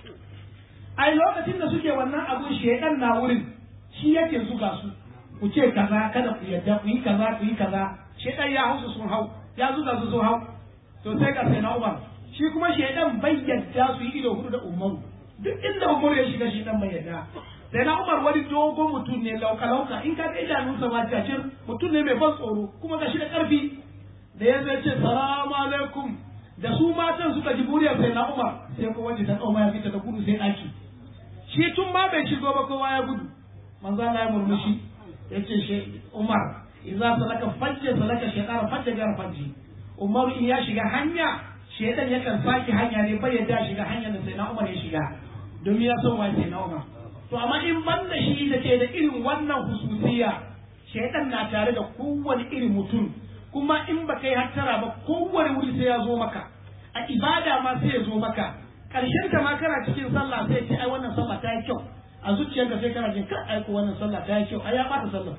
ai lokacin da suke wannan abun shi ya na wurin shi yake zuga su ku ce kaza kada ku yadda ku yi kaza ku yi kaza shi dan ya hausu sun hau ya zuga su sun hau to sai ka sai na Umar shi kuma shaidan bai yadda su yi ido hudu da Umaru duk inda Umaru ya shiga shaidan bai yadda sai na Umar wani dogon mutum ne lauka lauka in ka ga idanunsa ma jajir mutum ne mai ban tsoro kuma ga shi da karfi da ya zai ce salamu alaikum da su matan suka ji buriyar sai na Umar sai ko wanda ta tsoma ya fita da gudu sai daki shi tun ma bai shigo ba kowa ya gudu manzo Allah ya murmushi yace shi Umar idza salaka fajja salaka shaytan fajja gar fajji Umar in ya shiga hanya shaytan yakan saki hanya ne bai yadda shiga hanyar da sai na Umar ya shiga domin ya san wai sai na Umar to amma in banda shi da ke da irin wannan hususiya shaytan na tare da kowane irin mutum kuma in ba kai hattara ba kowane wuri sai ya zo maka a ibada ma sai ya zo maka karshen ta ma kana cikin sallah sai ce ai wannan sallah ta yi kyau a zuciyarka sai kana jin kai ai ko wannan sallah ta yi kyau ai ya bata sallah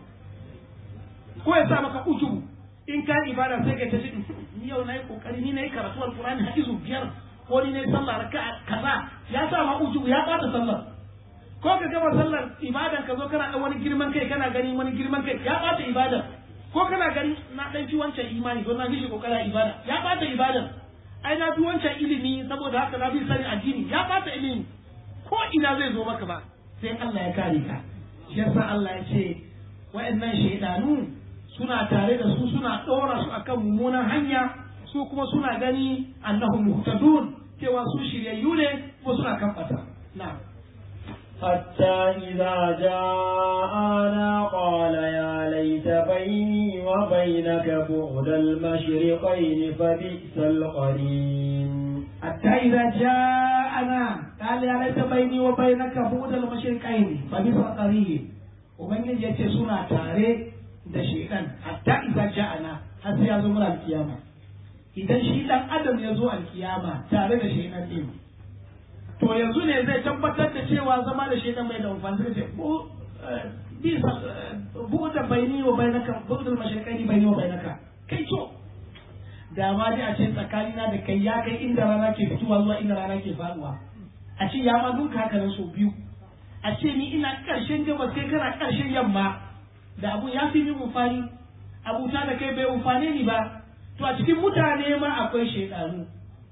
ko ya sa maka ujubu in ka ibada sai ka tashi ni yau nayi kokari ni nayi karatu alqur'ani hadisu biyar ko ni nayi sallah raka'a kaza ya sa ma ujubu ya bata sallah ko ka gama sallar ibadan ka zo kana da wani girman kai kana gani wani girman kai ya bata ibada ko kana gani na dan ci wancan imani don na mishi kokara ibada ya bata ibada ai na fi wancan ilimi saboda haka na fi sani addini ya bata ilimi ko ina zai zo maka ba sai Allah ya kare ka shi yasa Allah ya ce wa'annan shaydanu suna tare da su suna ɗora su akan mummunan hanya su kuma suna gani annahum muhtadun cewa su shiryayyu ne kuma suna kan fata na'am حتى إذا جاءنا قال يا ليت بيني وبينك بعد المشرقين فبئس القرين حتى إذا جاءنا قال يا ليت بيني وبينك بعد المشرقين فبئس القرين ومن يجي سنة تاريخ da shaitan hatta idan ja'ana har sai ya zo mana alkiyama idan shi dan adam ya zo alkiyama tare da shaitan din to yanzu ne zai tabbatar da cewa zama da shaitan bai da amfani da ce bu bisa bu da baini wa bainaka bu da mashriqaini baini wa bainaka kai to da ma dai a ce tsakanina da kai ya kai inda rana ke fitowa zuwa inda rana ke faduwa a ce ya ma duka haka nan so biyu a ce ni ina karshen gabas kai kana karshen yamma da abu ya fi min amfani abuta da kai bai amfane ni ba to a cikin mutane ma akwai shaidanu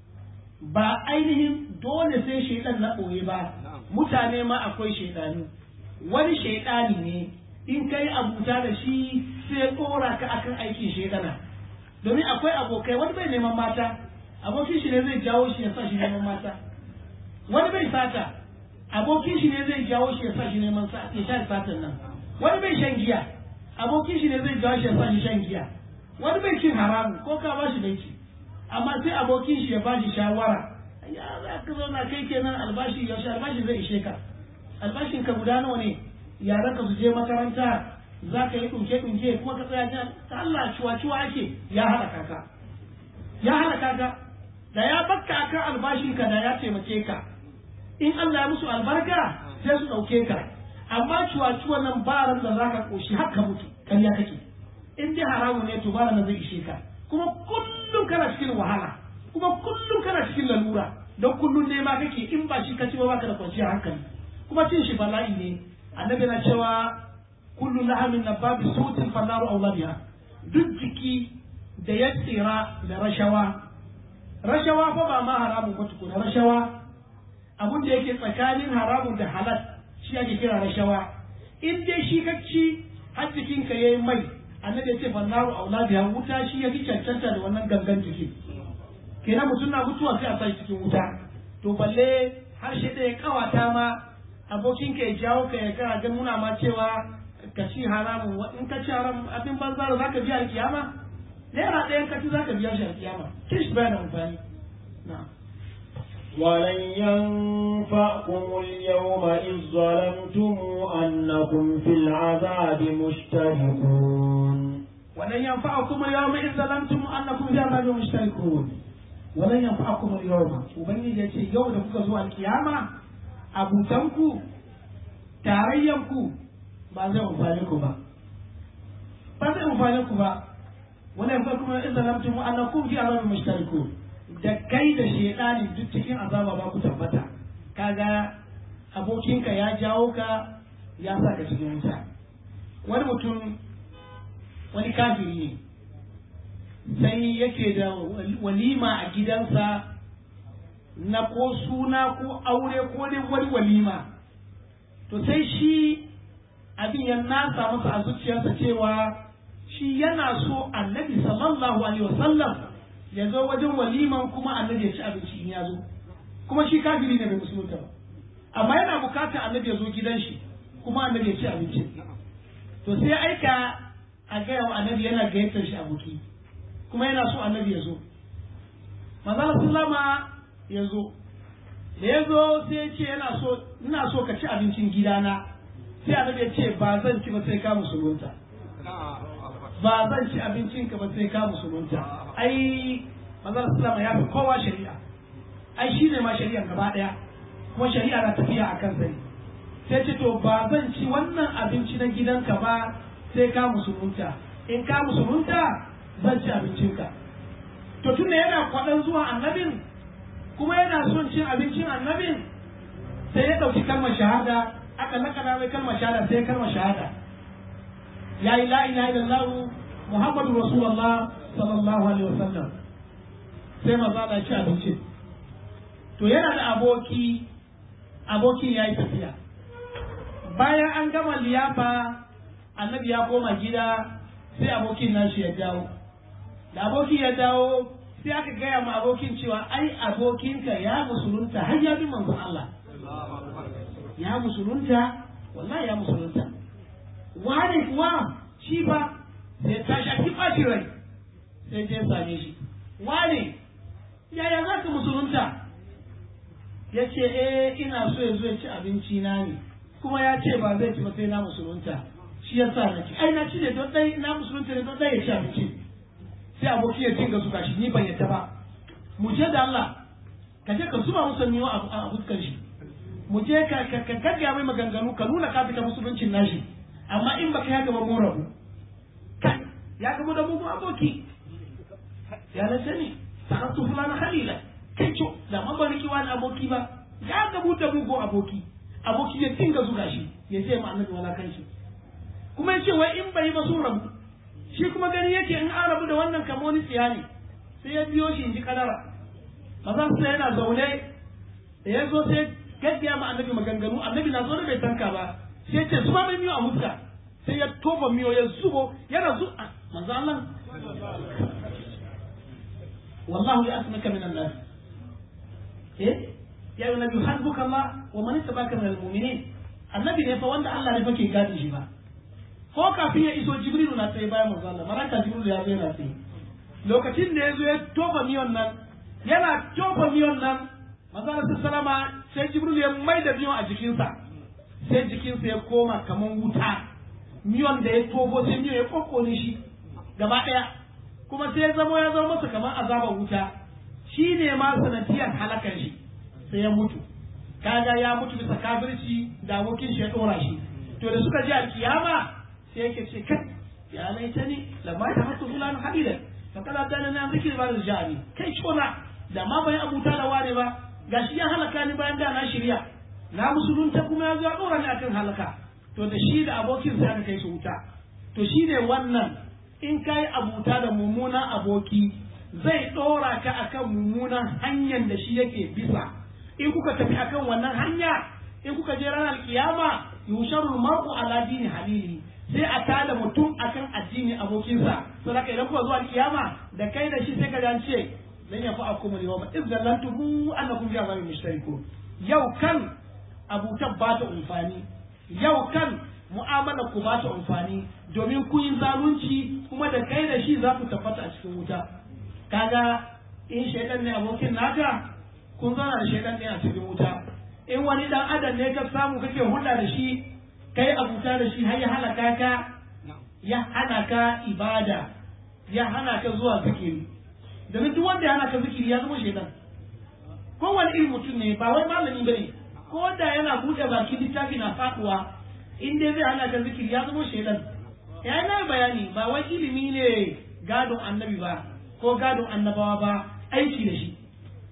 ba ainihin dole sai shaidan na ɓoye ba mutane ma akwai shaidanu wani shaidani ne in kai abuta da shi sai tsora ka akan aikin shaidana domin akwai abokai wani bai neman mata abokin shi ne zai jawo shi ya sa shi neman mata wani bai sata abokin shi ne zai jawo shi ya sa shi neman ya sha satan nan wani bai shan giya abokin shi ne zai jawo shi ya sa shi shan giya wani bai cin haramu ko ka ba shi bai ci amma sai abokin shi ya ba shi shawara ya za ka zauna kai kenan albashi yaushe albashi zai ishe ka albashin ka guda nawa ne yaran ka su je makaranta za ka yi ɗunke ɗunke kuma ka tsaya jan ta Allah ciwa ciwa ake ya halaka ka ya halaka ka da ya bakka akan albashin ka da ya taimake ka in Allah ya musu albarka sai su ɗauke ka amma ciwa-ciwa nan baran da za ka ƙoshi haka mutu ƙarya kake in dai haramu ne to baran da zai ishe ka kuma kullum kana cikin wahala kuma kullum kana cikin lalura don kullum ne ma kake in ba shi kaci ba baka da kwanciyar hankali kuma cin shi bala'i ne annabi na cewa kullu lahamin nababi sutin fannaru auladiha duk jiki da ya tsira da rashawa rashawa fa ba ma haramun ba tukuna rashawa abun da yake tsakanin haramun da halal shi ake kira rashawa in dai shi ka ci har jikin ka yayi mai annabi ya ce fannaru auladiha wuta shi ya fi cancanta da wannan gangan jiki kenan mutum na mutuwa sai a sa cikin wuta to balle har shi da ya kawata ma abokin ka ya jawo ka ya kara ga nuna ma cewa ka ci haramun in ka ci haramun abin banza da zaka biya alkiyama naira ɗayan ka ci zaka biya shi alkiyama kish bayan amfani na'am ولن ينفعكم اليوم إذ ظلمتم أنكم في العذاب مشتركون ولن ينفعكم اليوم إذ ظلمتم أنكم في العذاب مشتركون ولن ينفعكم اليوم وبني يجي يوم da kuka zo alkiyama abutanku tarayyanku ba zai amfane ku ba ba zai amfane ku ba wala yanfa'ukum idh zalamtum annakum fi azabin mushtarikun da kai da shedani duk cikin azaba ba ku tabbata kaga abokinka ya jawo ka ya saka cikin wuta wani mutum wani kafiri ne sai yake da walima a gidansa na ko suna ko aure ko dai wani walima to sai shi abin ya nasa masa a zuciyarsa cewa shi yana so annabi sallallahu alaihi wasallam ya zo wajen waliman kuma annabi ya ci abinci in ya zo kuma shi kafiri ne bai musulunta ba amma yana bukatar annabi ya zo gidan shi kuma annabi ya ci abinci to sai aika a gaya wa annabi yana gayyatar shi aboki kuma yana so annabi ya zo manzala sallama ya zo da ya zo sai ya ce yana so ina so ka ci abincin gidana sai annabi ya ce ba zan ci ba sai ka musulunta ba zan ci abincin ka ba sai ka musulunta ai manzala sallama ya fi kowa shari'a ai shi ne ma shari'a gaba daya kuma shari'a na tafiya a kan sai sai ce to ba zan ci wannan abinci na gidanka ba sai ka musulunta in ka musulunta zan ci abincinka to tunda yana kwaɗan zuwa annabin kuma yana son cin abincin annabin sai ya ɗauki kalmar shahada aka lakana mai kalmar shahada sai kalmar shahada ya yi la ilaha illallah muhammadu rasulullah sallallahu alaihi wasallam sai maza na ci abincin to yana da aboki abokin ya yi tafiya bayan an gama liyafa annabi ya koma gida sai abokin nashi ya dawo da abokin ya dawo sai aka gaya ma abokin cewa ai abokinka ya musulunta har ya bi manzon Allah ya musulunta wallahi ya musulunta wane kuwa shi fa sai ta shaki ɓaci rai sai je same shi wane yaya za ka musulunta ya ce eh ina so ya zo ya ci abinci na ne kuma ya ce ba zai ci ba sai na musulunta shi ya sa na ci ai na ci ne don dai na musulunta ne don dai ya ci abinci sai aboki ya dinga zuga shi ni ban yadda ba mu je da Allah ka je ka zuba musu miyo a fuskar shi mu je ka ka gaggaya mai maganganu ka nuna ka fita musuluncin nashi amma in baka ya gaba mun rabu kai ya gaba da mugun aboki ya na sani sakatu fulana khalila kai co da ma ban riki wani aboki ba ya gabu da mugun aboki aboki ya dinga zuga shi ya ce ma annabi wala kan shi kuma yace wai in bai ba sun rabu shi kuma gani yake in an rabu da wannan kamar wani tsiya ne sai ya biyo shi in ji kadara mazan sai yana zaune da ya zo sai gaggaya ma annabi maganganu annabi na zo da bai tanka ba sai ya ce zuba mai miyo a huska sai ya tofa miyo ya zubo yana zu a manzo Allah wallahu ya asmaka min an-nas eh ya yi nabi hasbuka Allah wa man tabaka min al-mu'minin annabi ne fa wanda Allah ne fa ke gadi shi ba ko kafin ya iso jibrilu na tsaye bayan manzo Allah malaka jibrilu ya zo yana tsaye lokacin da ya zo ya tofa miyon nan yana tofa miyon nan manzo Allah sallama sai jibrilu ya mai da miyon a jikinsa sai jikinsa ya koma kaman wuta miyon da ya tofo sai miyon ya kokkone shi gaba daya kuma sai ya zama ya zama masa kaman azaban wuta shi ne ma sanadiyar halakar shi sai ya mutu kaga ya mutu bisa kafirci da abokin shi ya dora shi to da suka ji alkiyama sai yake ce kai ya laita ni lamma ta hatu fulan hadidan fa kala dana na zikir ba da jari kai cona da ma bai abuta da wane ba gashi ya halaka ni bayan da na shirya na musulunta kuma ya zo ya dora ni akan halaka to da shi da abokin sai aka kai su wuta to shine wannan in kai abuta da mummunan aboki zai dora ka akan mummunan hanyar da shi yake bisa in kuka tafi akan wannan hanya in kuka je ranar kiyama yusharul mar'u ala dini halili sai a tada mutum akan addini abokinsa sai haka idan kuka zuwa kiyama da kai da shi sai ka dan ce dan yafi akum al-yawma idzallantuhu annakum fi azabin mushtariku yau kan abuta ba ta amfani yau kan mu'amala ku ba ta amfani domin kun yi zalunci kuma da kai da shi za ku tabbata a cikin wuta kaga in shaitan ne abokin naka kun zauna da shaitan ne a cikin wuta in wani dan adam ne ka samu kake hulɗa da shi kai abuta da shi har ya halaka ka ya hana ka ibada ya hana ka zuwa zikiri domin duk wanda ya hana ka zikiri ya zama shaitan ko wani irin mutum ne ba wai malami bane ko da yana buɗe baki littafi na faduwa in dai zai hana ka zikiri ya zama shaitan ya yi na bayani ba wai ilimi ne gadon annabi ba ko gadon annabawa ba aiki da shi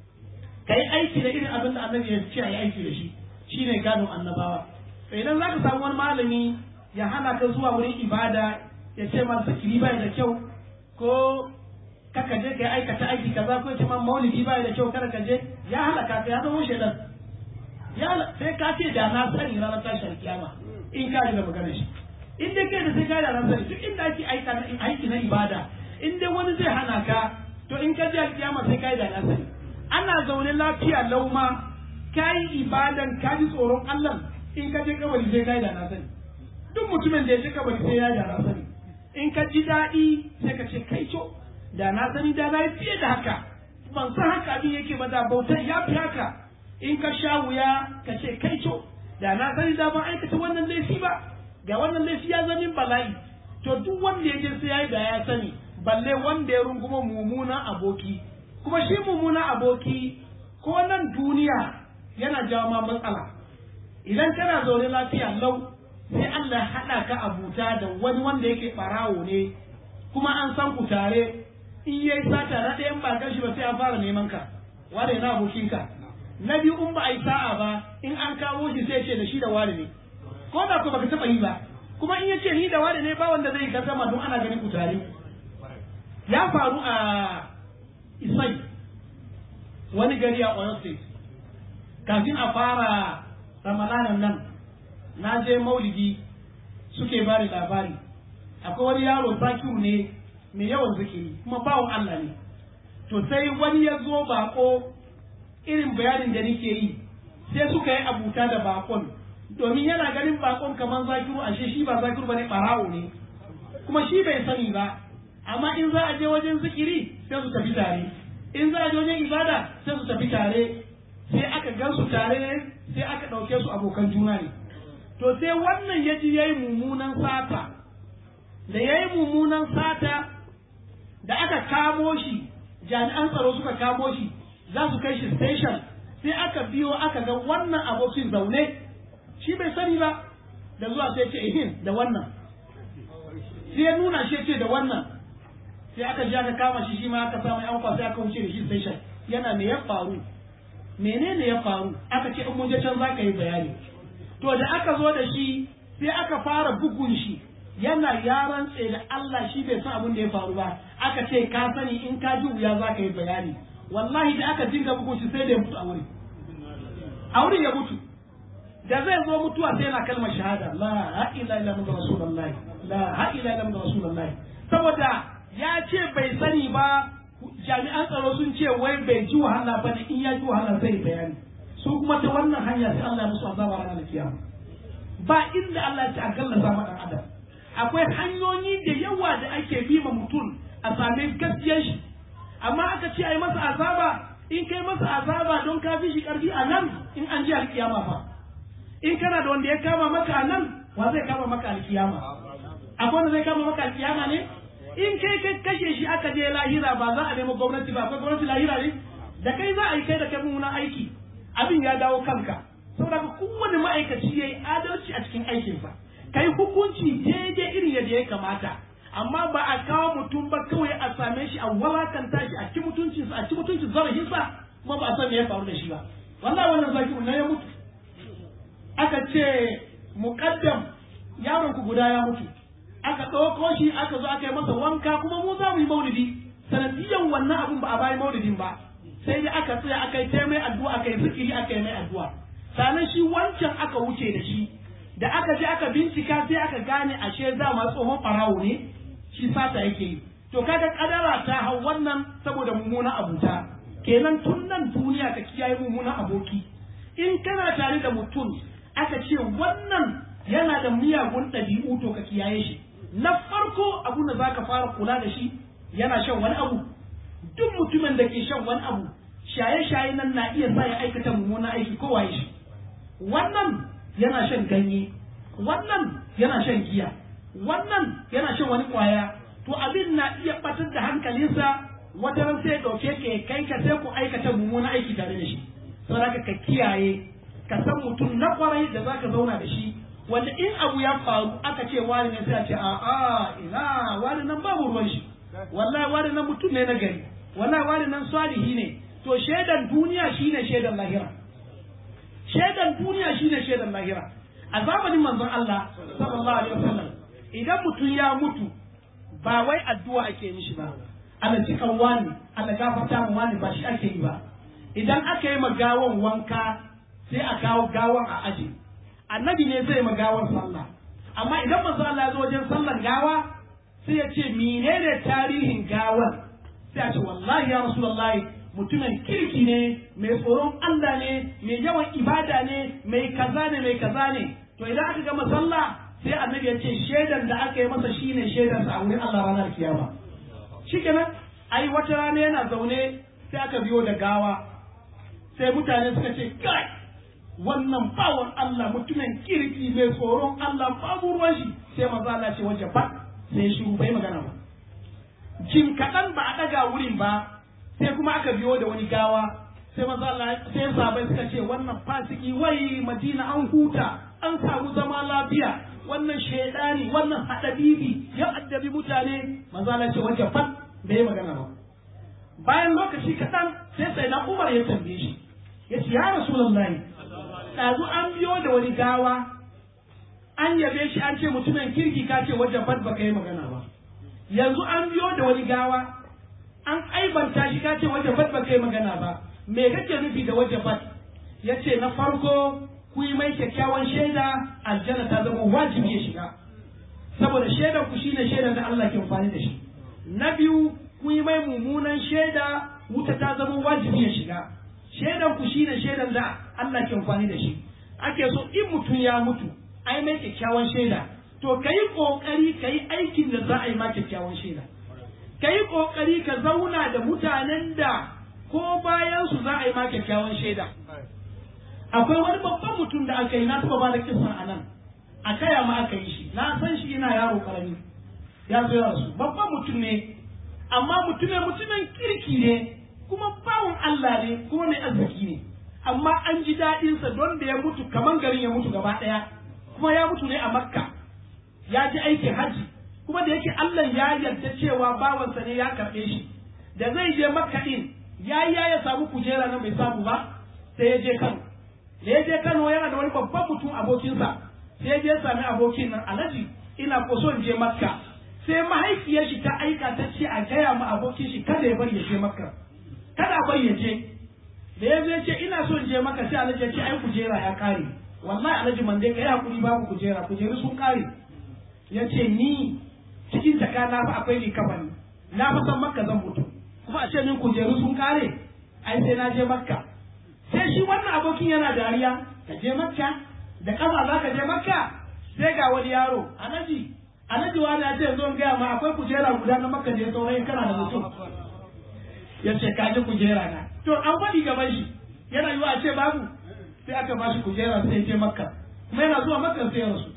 ka yi aiki da irin abin da annabi ya ce a yi aiki da shi shine gadon annabawa to idan za ka samu wani malami ya hana ka zuwa wurin ibada ya ce ma zikiri bai da kyau ko kaka je ka aikata aiki kaza ko ce ma maulidi ba da kyau kada ka je ya halaka ka ya zama shedan ya sai ka ce da na sani ranar tashin kiyama in ka da magana shi in dai kai da sai ka da na sani duk inda ake aika aiki na ibada in dai wani zai hana ka to in ka je kiyama sai ka da na sani ana zaune lafiya lauma kai ibadan ka ji tsoron Allah in ka je kabari sai ka da na sani duk mutumin da ya je kabari sai ya da na sani in ka ji daɗi sai ka ce kai co da na sani da na yi fiye da haka ban san haka abin yake ba da bautar ya fi haka in ka sha wuya ka ce kai co da na sani da ban aikata wannan laifi ba ga wannan laifi ya zama bala'i to duk wanda ya je sai ya yi da ya sani balle wanda ya runguma mummunan aboki kuma shi mummunan aboki ko nan duniya yana jawo ma matsala idan kana zaune lafiya lau sai Allah haɗa ka abuta da wani wanda yake ɓarawo ne kuma an san ku tare in yayi sata na ɗayan ba kan shi ba sai an fara neman ka wanda yana abokinka na biyu in ba a yi sa'a ba in an kawo shi sai ce da shi da wani ne ko da ku baka taɓa yi ba kuma in ya ce ni da wani ne ba wanda zai gaddama don ana ganin ku tare ya faru a Isai wani gari a Oyo State kafin a fara Ramadanan nan na je maulidi suke bani labari akwai wani yaro zakiru ne mai yawan zikiri kuma bawon Allah ne to sai wani ya zo bako irin bayanin da nake yi sai suka yi abuta da bakon domin yana ganin bakon kamar zakiru ashe shi ba zakiru bane barawo ne kuma shi bai sani ba amma in za a je wajen zikiri sai su tafi tare in za a je wajen ibada sai su tafi tare sai aka gan su tare sai aka ɗauke su abokan juna ne to sai wannan ya ji ya yi mummunan sata da ya yi mummunan sata da aka kamo shi jami'an tsaro suka kamo shi za su kai shi station sai aka biyo aka ga wannan abokin zaune shi bai sani ba da zuwa sai ce ihin da wannan sai ya nuna shi ce da wannan sai aka ji aka kama shi shi ma aka samu yan kwa sai aka wuce da shi station yana me ya faru menene ya faru aka ce in mun je can za ka yi bayani to da aka zo da shi sai aka fara bugun shi yana yaran tsaye da Allah shi bai san abin da ya faru ba aka ce ka sani in ka ji wuya za ka yi bayani wallahi da aka dinga bugun shi sai da ya mutu a wuri a wurin ya mutu da zai zo mutuwa sai yana kalmar shahada la ha ila ila muhammadu rasulullahi la ha ila ila muhammadu rasulullahi saboda ya ce bai sani ba jami'an tsaro sun ce wai bai ji wahala ba ne in ya ji wahala sai bayani su kuma ta wannan hanya sai Allah ya musu azaba ranar kiyama ba inda Allah ya ce a gallasa ma dan adam akwai hanyoyi da yawa da ake bi ma mutum a same gaskiyar shi amma aka ce ai masa azaba in kai masa azaba don ka fi shi karfi a nan in an ji alkiyama fa in kana da wanda ya kama maka a nan wa zai kama maka alkiyama akwai wanda zai kama maka alkiyama ne in kai kai kashe shi aka je lahira ba za a nemi gwamnati ba akwai gwamnati lahira ne da kai za a yi kai da kai mummunan aiki abin ya dawo kanka saboda kowane ma'aikaci ya yi adalci a cikin aikinsa kai hukunci daidai irin yadda ya kamata amma ba a kawo mutum ba kawai a same shi a walakanta shi a ci mutuncinsa a ci mutuncin zarafinsa kuma ba a san me ya faru da shi ba wallahi wannan zaki na ya mutu aka ce muqaddam yaron ku guda ya mutu aka ɗauko shi aka zo aka yi masa wanka kuma mu za mu yi maulidi sanadiyan wannan abun ba a bayi maulidin ba sai dai aka tsaya aka yi ta mai addu'a aka yi zikiri aka yi mai addu'a sannan shi wancan aka wuce da shi da aka je aka bincika sai aka gane ashe za ma tsohon farawo ne shi sata yake yi to kaga kadara ta hau wannan saboda mummunan abuta kenan tun nan duniya ka kiyaye mummunan aboki in kana tare da mutum aka ce wannan yana da miyagun ɗabi'u to ka kiyaye shi na farko abun da zaka fara kula da shi yana shan wani abu duk mutumin da ke shan wani abu shaye-shaye nan na iya sa ya aikata mummunan aiki ko waye shi wannan yana shan ganye wannan yana shan giya wannan yana shan wani kwaya to abin na iya batar da hankalinsa wata ran sai dauke ka kai ka sai ku aikata mummunan aiki tare da shi saboda ka kiyaye ka san mutum na kwarai da zaka zauna da shi wanda in abu ya faru aka ce wani ne sai a ce a a ina wani nan babu ruwan shi wallahi wani nan mutum ne na gari wallahi wani nan salihi ne to shaidan duniya shine shaidan lahira shaidan duniya shine shaidan lahira a zamanin manzon Allah sallallahu alaihi wasallam idan mutum ya mutu ba wai addu'a ake mishi ba Allah cikan wani Allah gafarta mu wani ba shi ake yi ba. Idan aka yi magawan wanka sai a kawo gawan a aji, annabi ne zai magawan sallah. Amma idan manzo Allah ya zo wajen sallar gawa sai ya ce menene tarihin gawan, sai a ce wallahi ya rasulullahi mutumin kirki ne, mai tsoron Allah ne, mai yawan ibada ne, mai kaza ne, mai kaza ne. To idan aka gama sallah sai annabi ya ce shaidan da aka yi masa shine shaidan sa a wurin Allah ranar kiyama. Shikenan ai wata rana yana zaune sai aka biyo da gawa, sai mutane suka ce kai wannan bawan Allah mutumin kirki mai tsoron Allah babu ruwan shi, sai manzo Allah ce waje ba, sai shi bai magana ba. Jin kaɗan ba a ɗaga wurin ba sai kuma aka biyo da wani gawa, sai manzo Allah sai sahabbai suka ce wannan fasiki wai Madina an huta an samu zama lafiya, wannan shaidani wannan hadabibi ya addabi mutane. Manzo Allah ce waje fa bai magana ba. Bayan lokaci kaɗan sai sai na Umar ya tambaye shi ya ce ya Rasulullahi ɗazu an biyo da wani gawa an yabe shi an ce mutumin kirki ka ce waje fa ba kai magana ba, yanzu an biyo da wani gawa an aibanta shi ka ce waje fa ba kai magana ba, me kake nufi da waje fa? Ya ce na farko ku yi mai kyakkyawan shaida aljanna ta zama wajibi ya shiga, saboda shaidan ku shine shaidan da Allah ke amfani da shi. Na biyu ku yi mai mummunan shaida wuta ta zama wajibi ya shiga, shaidan ku shine shaidan da Allah ke amfani da shi. Ake so in mutum ya mutu ai mai kyakkyawan shaida, to kai kokari kai aikin da za a yi ma kyakkyawan shaida, kai kokari ka zauna da mutanen da ko bayan su za a yi ma kyakkyawan shaida. Akwai wani babban mutum da aka yi, na taba ba da kisan a nan, a kaya ma aka yi shi, na san shi ina yaro karami, ya zo ya rasu, babban mutum ne, amma mutumin mutumin kirki ne, kuma bawon Allah ne, kuma mai arziki ne, amma an ji daɗinsa don da ya mutu kamar garin ya mutu gaba ɗaya, kuma ya mutu ne a Makka, ya ji aikin hajji, kuma da yake Allah ya yarda cewa bawansa ne ya karɓe shi, da zai je Makka ɗin ya ya ya samu kujera na bai samu ba, sai ya je Kano. Da ya je Kano yana da wani babban mutum abokinsa, sai ya je sami abokin nan, Alhaji ina ko son je Makka, sai mahaifiyar shi ta aika ta ce a gaya ma abokin shi kada ya bari ya je Makka, kada a bari ya je. Da ya zo ya ce ina son je Makka, sai Alhaji ya ce ai kujera ya kare, wallahi Alhaji Mande kai hakuri babu kujera, kujeru sun kare. Ya ce ni cikin jaka na fa akwai likafani, na fa san Makka zan mutu, kuma a ce min kujeru sun kare, ai sai na je Makka. Sai shi wannan abokin yana dariya, ka je Makka da kafa za ka je Makka, sai ga wani yaro Alhaji Alhaji wani ya ce zo gaya ma akwai kujera guda na Makka da ya saurayi kana da mutum. Ya ce ka ji kujera na, to an faɗi gaban shi yana yiwa a ce babu, sai aka ba shi kujera sai ya je Makka, kuma yana zuwa Makka sai ya rasu.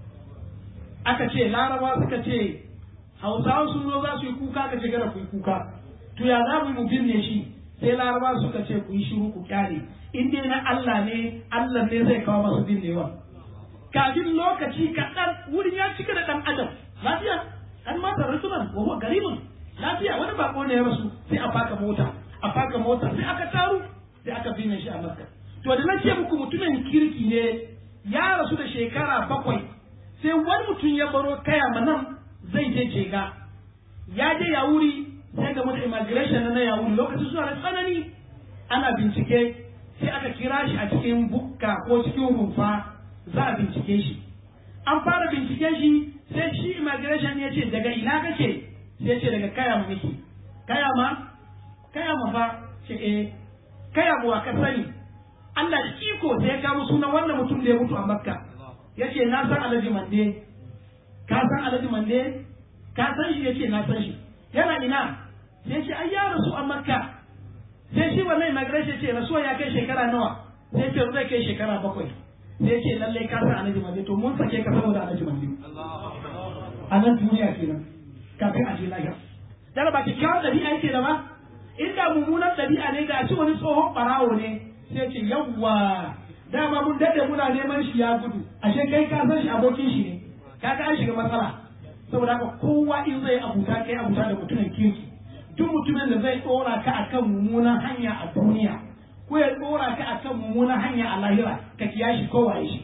Aka ce Laraba suka ce Hausawa sun zo za su yi kuka, ka ce gara ku yi kuka, to ya za mu yi mu binne shi? Sai Laraba suka ce ku yi shiru ku kyale, in dai na Allah ne, Allah ne zai kawo masu binnewa. Kafin lokaci kaɗan wurin ya cika da ɗan adam, lafiya an mata rasulan wa huwa garibun, lafiya wani bako ne ya rasu, sai a faka mota a faka mota sai aka taru sai aka binne shi a Makka. To da na ce muku mutumin kirki ne, ya rasu da shekara bakwai, sai wani mutum ya baro kaya nan zai je Jega, ya je ya wuri sai ga mutu immigration na ya wuri, lokacin suna da tsanani ana bincike, sai aka kira shi a cikin bukka ko cikin rumfa za a bincike shi. An fara binciken shi sai shi immigration ya ce daga ina kake, sai ya ce daga Kayama nake. Kayama Kayama fa ce eh Kayama wa ka sani. Allah da iko sai ya kawo sunan wannan mutum da ya mutu a Makka, ya ce na san Alhaji Mande, ka san Alhaji Mande, ka san shi? Ya ce na san shi. Yana ina? Sai ce ai ya rasu a Makka. Sai shi wannan immigration ce rasuwa ya kai shekara nawa? Sai ce zai kai shekara bakwai. Sai ce lallai ka san Alhaji Mande, to mun sake ka saboda Alhaji Mande. A nan duniya kenan kafin a je lahira. Dala ba kyakkyawar ɗabi'a yake da ba? Inda mummunan ɗabi'a ne da a ci wani tsohon ɓarawo ne, sai ce yawwa dama mun daɗe muna neman shi ya gudu, ashe kai ka san shi abokin shi ne, kaga an shiga matsala. Saboda haka kowa in zai abuta kai abuta da mutumin kirki. Duk mutumin da zai tsora ka akan mummunan hanya a duniya ko ya tsora ka akan mummunan hanya a lahira, ka kiyaye shi ko waye shi.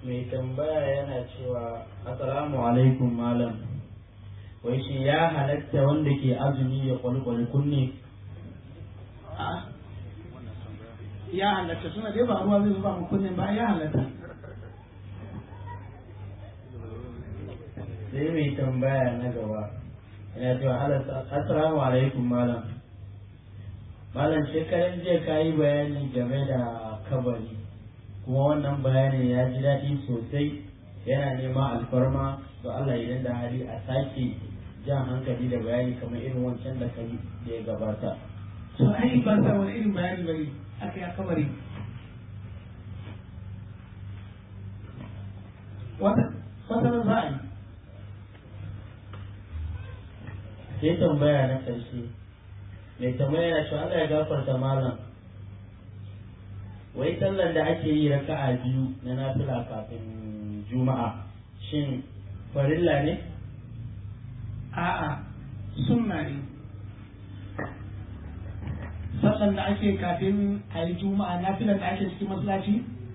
mai tambaya yana cewa assalamu alaikum malam, wai shi ya halatta wanda ke azumi ya kwalkwali kunne? Ya halatta, suna dai ba ruwa zai zuba mu kunnen ba, ya halatta. Sai mai tambaya na gaba yana cewa assalamu alaikum malam, malam shekaran jiya ka yi bayani game da kabari, kuma wannan bayanin ya ji daɗi sosai, yana neman alfarma da Allah idan da hali a sake jan hankali da bayani kamar irin wancan da kai da ya gabata. So ai ban san wani irin bayani bane aka ya kabari. Wata wata za a yi. Sai tambaya na ƙarshe, mai tambaya na cewa Allah ya gafarta malam, wai sallar da ake yi raka'a biyu na nafila kafin juma'a shin farilla ne? A'a, sunna ne. Sallar da ake kafin a yi juma'a nafilar da ake cikin masallaci,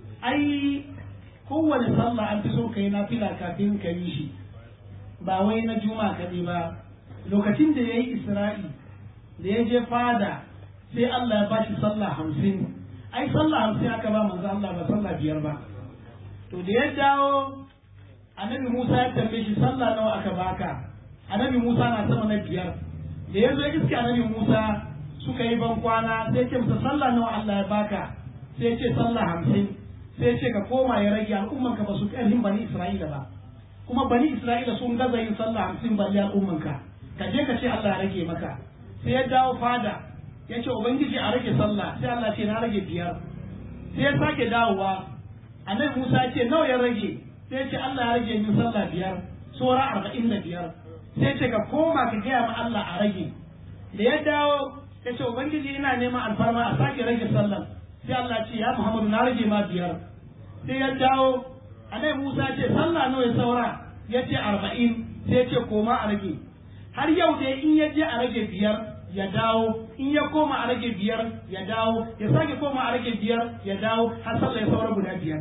ai kowane sallah an fi so ka yi nafila kafin ka yi shi, ba wai na juma'a kaɗai ba. Lokacin da ya yi Isra'i da ya je fada sai Allah ya bashi sallah hamsin. Ai sallah hamsin aka ba manzo Allah ba sallah biyar ba. To da ya dawo annabi Musa ya tambaye shi sallah nawa aka baka? Annabi Musa na sama na biyar. Da ya zo iska annabi Musa suka yi ban kwana sai ce masa sallah nawa Allah ya baka? Sai ya ce sallah hamsin. Sai ya ce ka koma ya rage al'ummanka ba su ƙarfin bani Isra'ila ba. Kuma bani Isra'ila sun gaza yin sallah hamsin balle al'ummanka. Ka je ka ce Allah ya rage maka. Sai ya dawo fada ya ce ubangiji a rage sallah, sai Allah ce na rage biyar. Sai ya sake dawowa annabi Musa ya ce nawa ya rage? Sai ya ce Allah ya rage min sallah biyar, sura arba'in da biyar. Sai ya ce ka koma ka gaya ma Allah a rage. Da ya dawo ya ce ubangiji ina neman alfarma a sake rage sallah. Sai Allah ce ya Muhammadu na rage ma biyar. Sai ya dawo annabi Musa ya ce sallah nawa ya saura? Ya ce arba'in. Sai ya ce koma a rage. Har yau dai in ya je a rage biyar ya dawo, in ya koma a rage biyar ya dawo, ya sake koma a rage biyar ya dawo, har sallah ya saura guda biyar.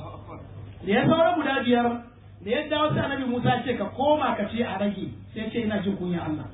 Da ya saura guda biyar, da ya dawo sai annabi Musa ce ka koma ka ce a rage, sai ce ina jin kunya Allah.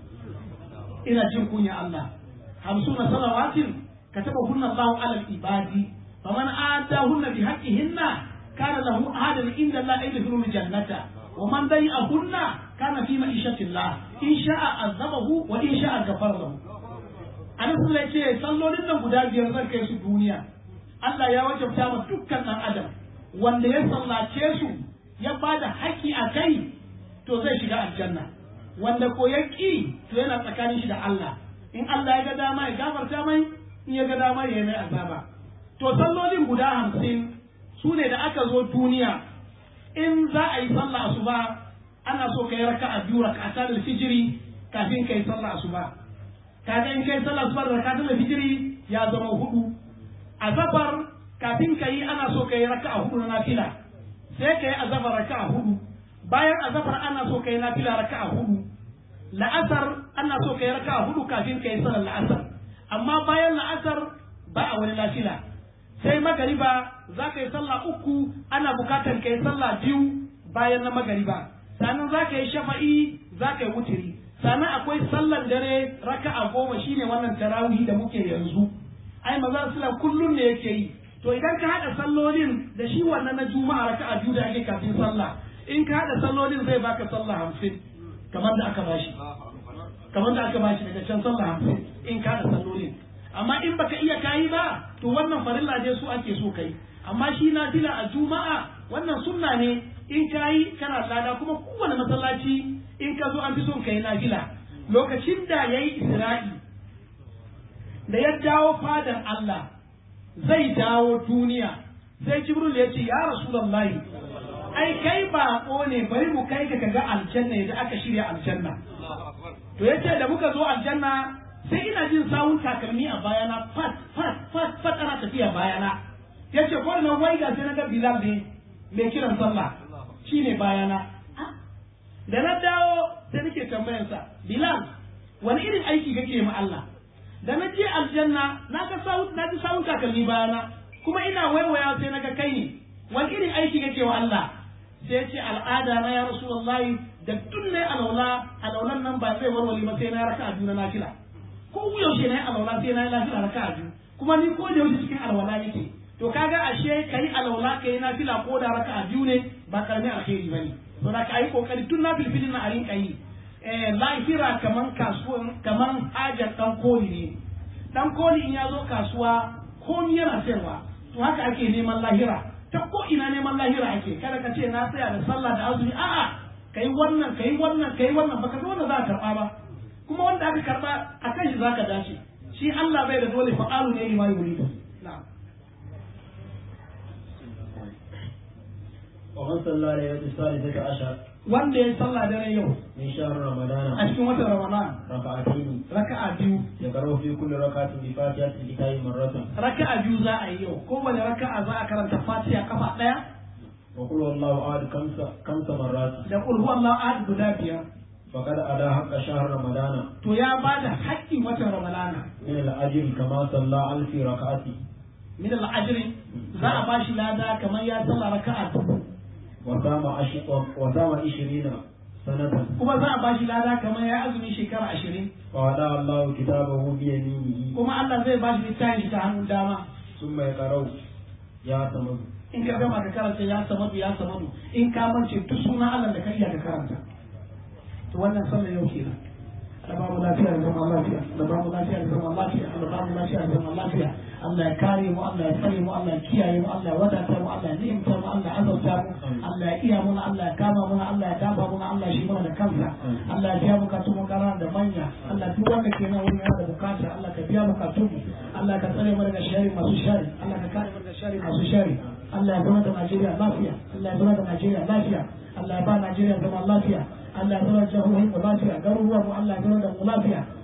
Ina jin kunya Allah. Hamsuna salawatin kataba hunna Allahu alal ibadi, faman atahunna bi haqqihinna kana lahu ahadan inda Allah yadkhulul jannata. ومن ضيعهن كان في معيشة الله إن شاء عذبه وإن شاء غفر له. أنا سأقول لك sallolin nan guda biyar zan kai su duniya. Allah ya wajabta ma dukkan ɗan adam wanda ya sallace su ya ba da haƙƙi a kai to zai shiga aljanna. Wanda ko ya ƙi to yana tsakanin shi da Allah. In Allah ya ga dama ya gafarta mai, in ya ga dama ya yi mai azaba. To sallolin guda hamsin su ne da aka zo duniya. In za a yi sallah asuba ana so kai raka'a biyu raka'atan al-fijri kafin kai sallah asuba. Kaga in kai sallah asuba raka'atan al-fijri ya zama hudu. Azafar kafin kai ana so kai raka'a hudu na nafila. Sai kai azafar raka'a hudu. Bayan azafar ana so kai nafila raka'a hudu. La'asar ana so kai raka'a hudu kafin kai sallar la'asar. Amma bayan la'asar ba a wani nafila. Sai magariba za ka yi sallah uku ana bukatar ka yi sallah biyu bayan na magariba, sannan za ka yi shafa'i za ka yi wutiri, sannan akwai sallan dare raka'a goma shine wannan tarawih da muke yanzu. Ai maza sallah kullum ne yake yi. To idan ka hada sallolin da shi wannan na juma'a raka'a biyu da ake kafin sallah, in ka hada sallolin zai baka sallah hamsin kamar da aka bashi kamar da aka bashi daga can sallah hamsin in ka hada sallolin. Amma in baka iya kayi ba to wannan farilla dai su ake so kai. Amma shi na fila a juma'a wannan sunna ne in kayi kana lada, kuma kowane masallaci in ka zo an fi son kai nafila. Lokacin da yayi Isra'i da ya dawo fadar Allah zai dawo duniya, sai Jibril ya ce ya Rasulullahi ai kai ba ne bari mu kai ka ga aljanna yadda aka shirya aljanna. To yace da muka zo aljanna sai ina jin sawun takalmi a bayana fat fat fat fat ana tafiya bayana. Yace ko na waiga sai na ga Bilal ne mai kiran sallah shine bayana. Da na dawo sai nake tambayar sa, Bilal wani irin aiki kake ma Allah? Da na je aljanna na ga sawun na ji sawun takalmi bayana kuma ina waiwaya sai na ga kai ne. wani irin aiki kake wa Allah sai ce al'ada na ya rasulullahi da tun ne alaula alaulan nan ba zai warware ba sai na raka'a biyu na nafila ko yaushe na alaula sai na yi nafila raka'a biyu kuma ni ko da yaushe cikin alwala yake to kaga ashe kai alaula kai nafila ko da raka'a biyu ne ba karamin alheri bane to da kai kokari tun nafilfilin na a rinka yi eh lahira kaman kasuwa kaman hajar dan koli ne dan koli in ya zo kasuwa komi yana sayarwa to haka ake neman lahira ta ko ina neman lahira ake kada ka ce na tsaya da sallah da azumi a'a kai wannan kai wannan kai wannan baka zo wanda za ka karba ba kuma wanda aka karba akan shi zaka dace shi Allah bai da dole fa'alu ne lima yuridu na'am wa man salla laylatul salisata ashar wanda ya sallah dare yau min shahr ramadana a cikin watan ramadan raka'atayn raka'a biyu ya karo fi kulli rak'atin bi fatihatil kitabi marratan raka'a biyu za a yi yau ko wani raka'a za a karanta fatiha kafa daya wa qul huwallahu ahad kamsa kamsa marrat da qul huwallahu ahad guda biyar faqad ada haqqa shahr ramadana to ya bada haƙƙin watan ramadana min al-ajri kama salla alfi rak'ati min al-ajri za a bashi lada kamar ya sallah raka'a dubu wa sama ashi wa sama ishirina sanatan kuma za a bashi lada kamar ya azumi shekara ashirin wa ada Allah kitabahu bi yaminihi kuma Allah zai bashi littafin shi ta hannun dama thumma yaqra'u ya samadu in ka gama ka karanta ya samadu ya samadu in ka mance duk sunan Allah da ka iya ka karanta to wannan sallar yau kenan da babu lafiya da zama lafiya da babu lafiya da zama lafiya da babu lafiya da zama lafiya Allah ya kare mu Allah ya tsare mu Allah ya kiyaye mu Allah ya wadata mu Allah ya ni'imta mu Allah ya azurta mu Allah ya iya mu Allah ya kama mu Allah ya dafa mu Allah ya shi mana da kansa Allah ya biya bukatun mu kana da manya Allah duk wanda ke nan wurin yana da bukata Allah ka biya bukatun mu Allah ka tsare mu daga shari masu shari Allah ka kare mu daga shari masu shari Allah ya zama da Najeriya lafiya Allah ya zama da Najeriya lafiya Allah ya ba Najeriya zama lafiya Allah ya zama da jihohin mu lafiya garuruwan mu Allah ya zama da mu lafiya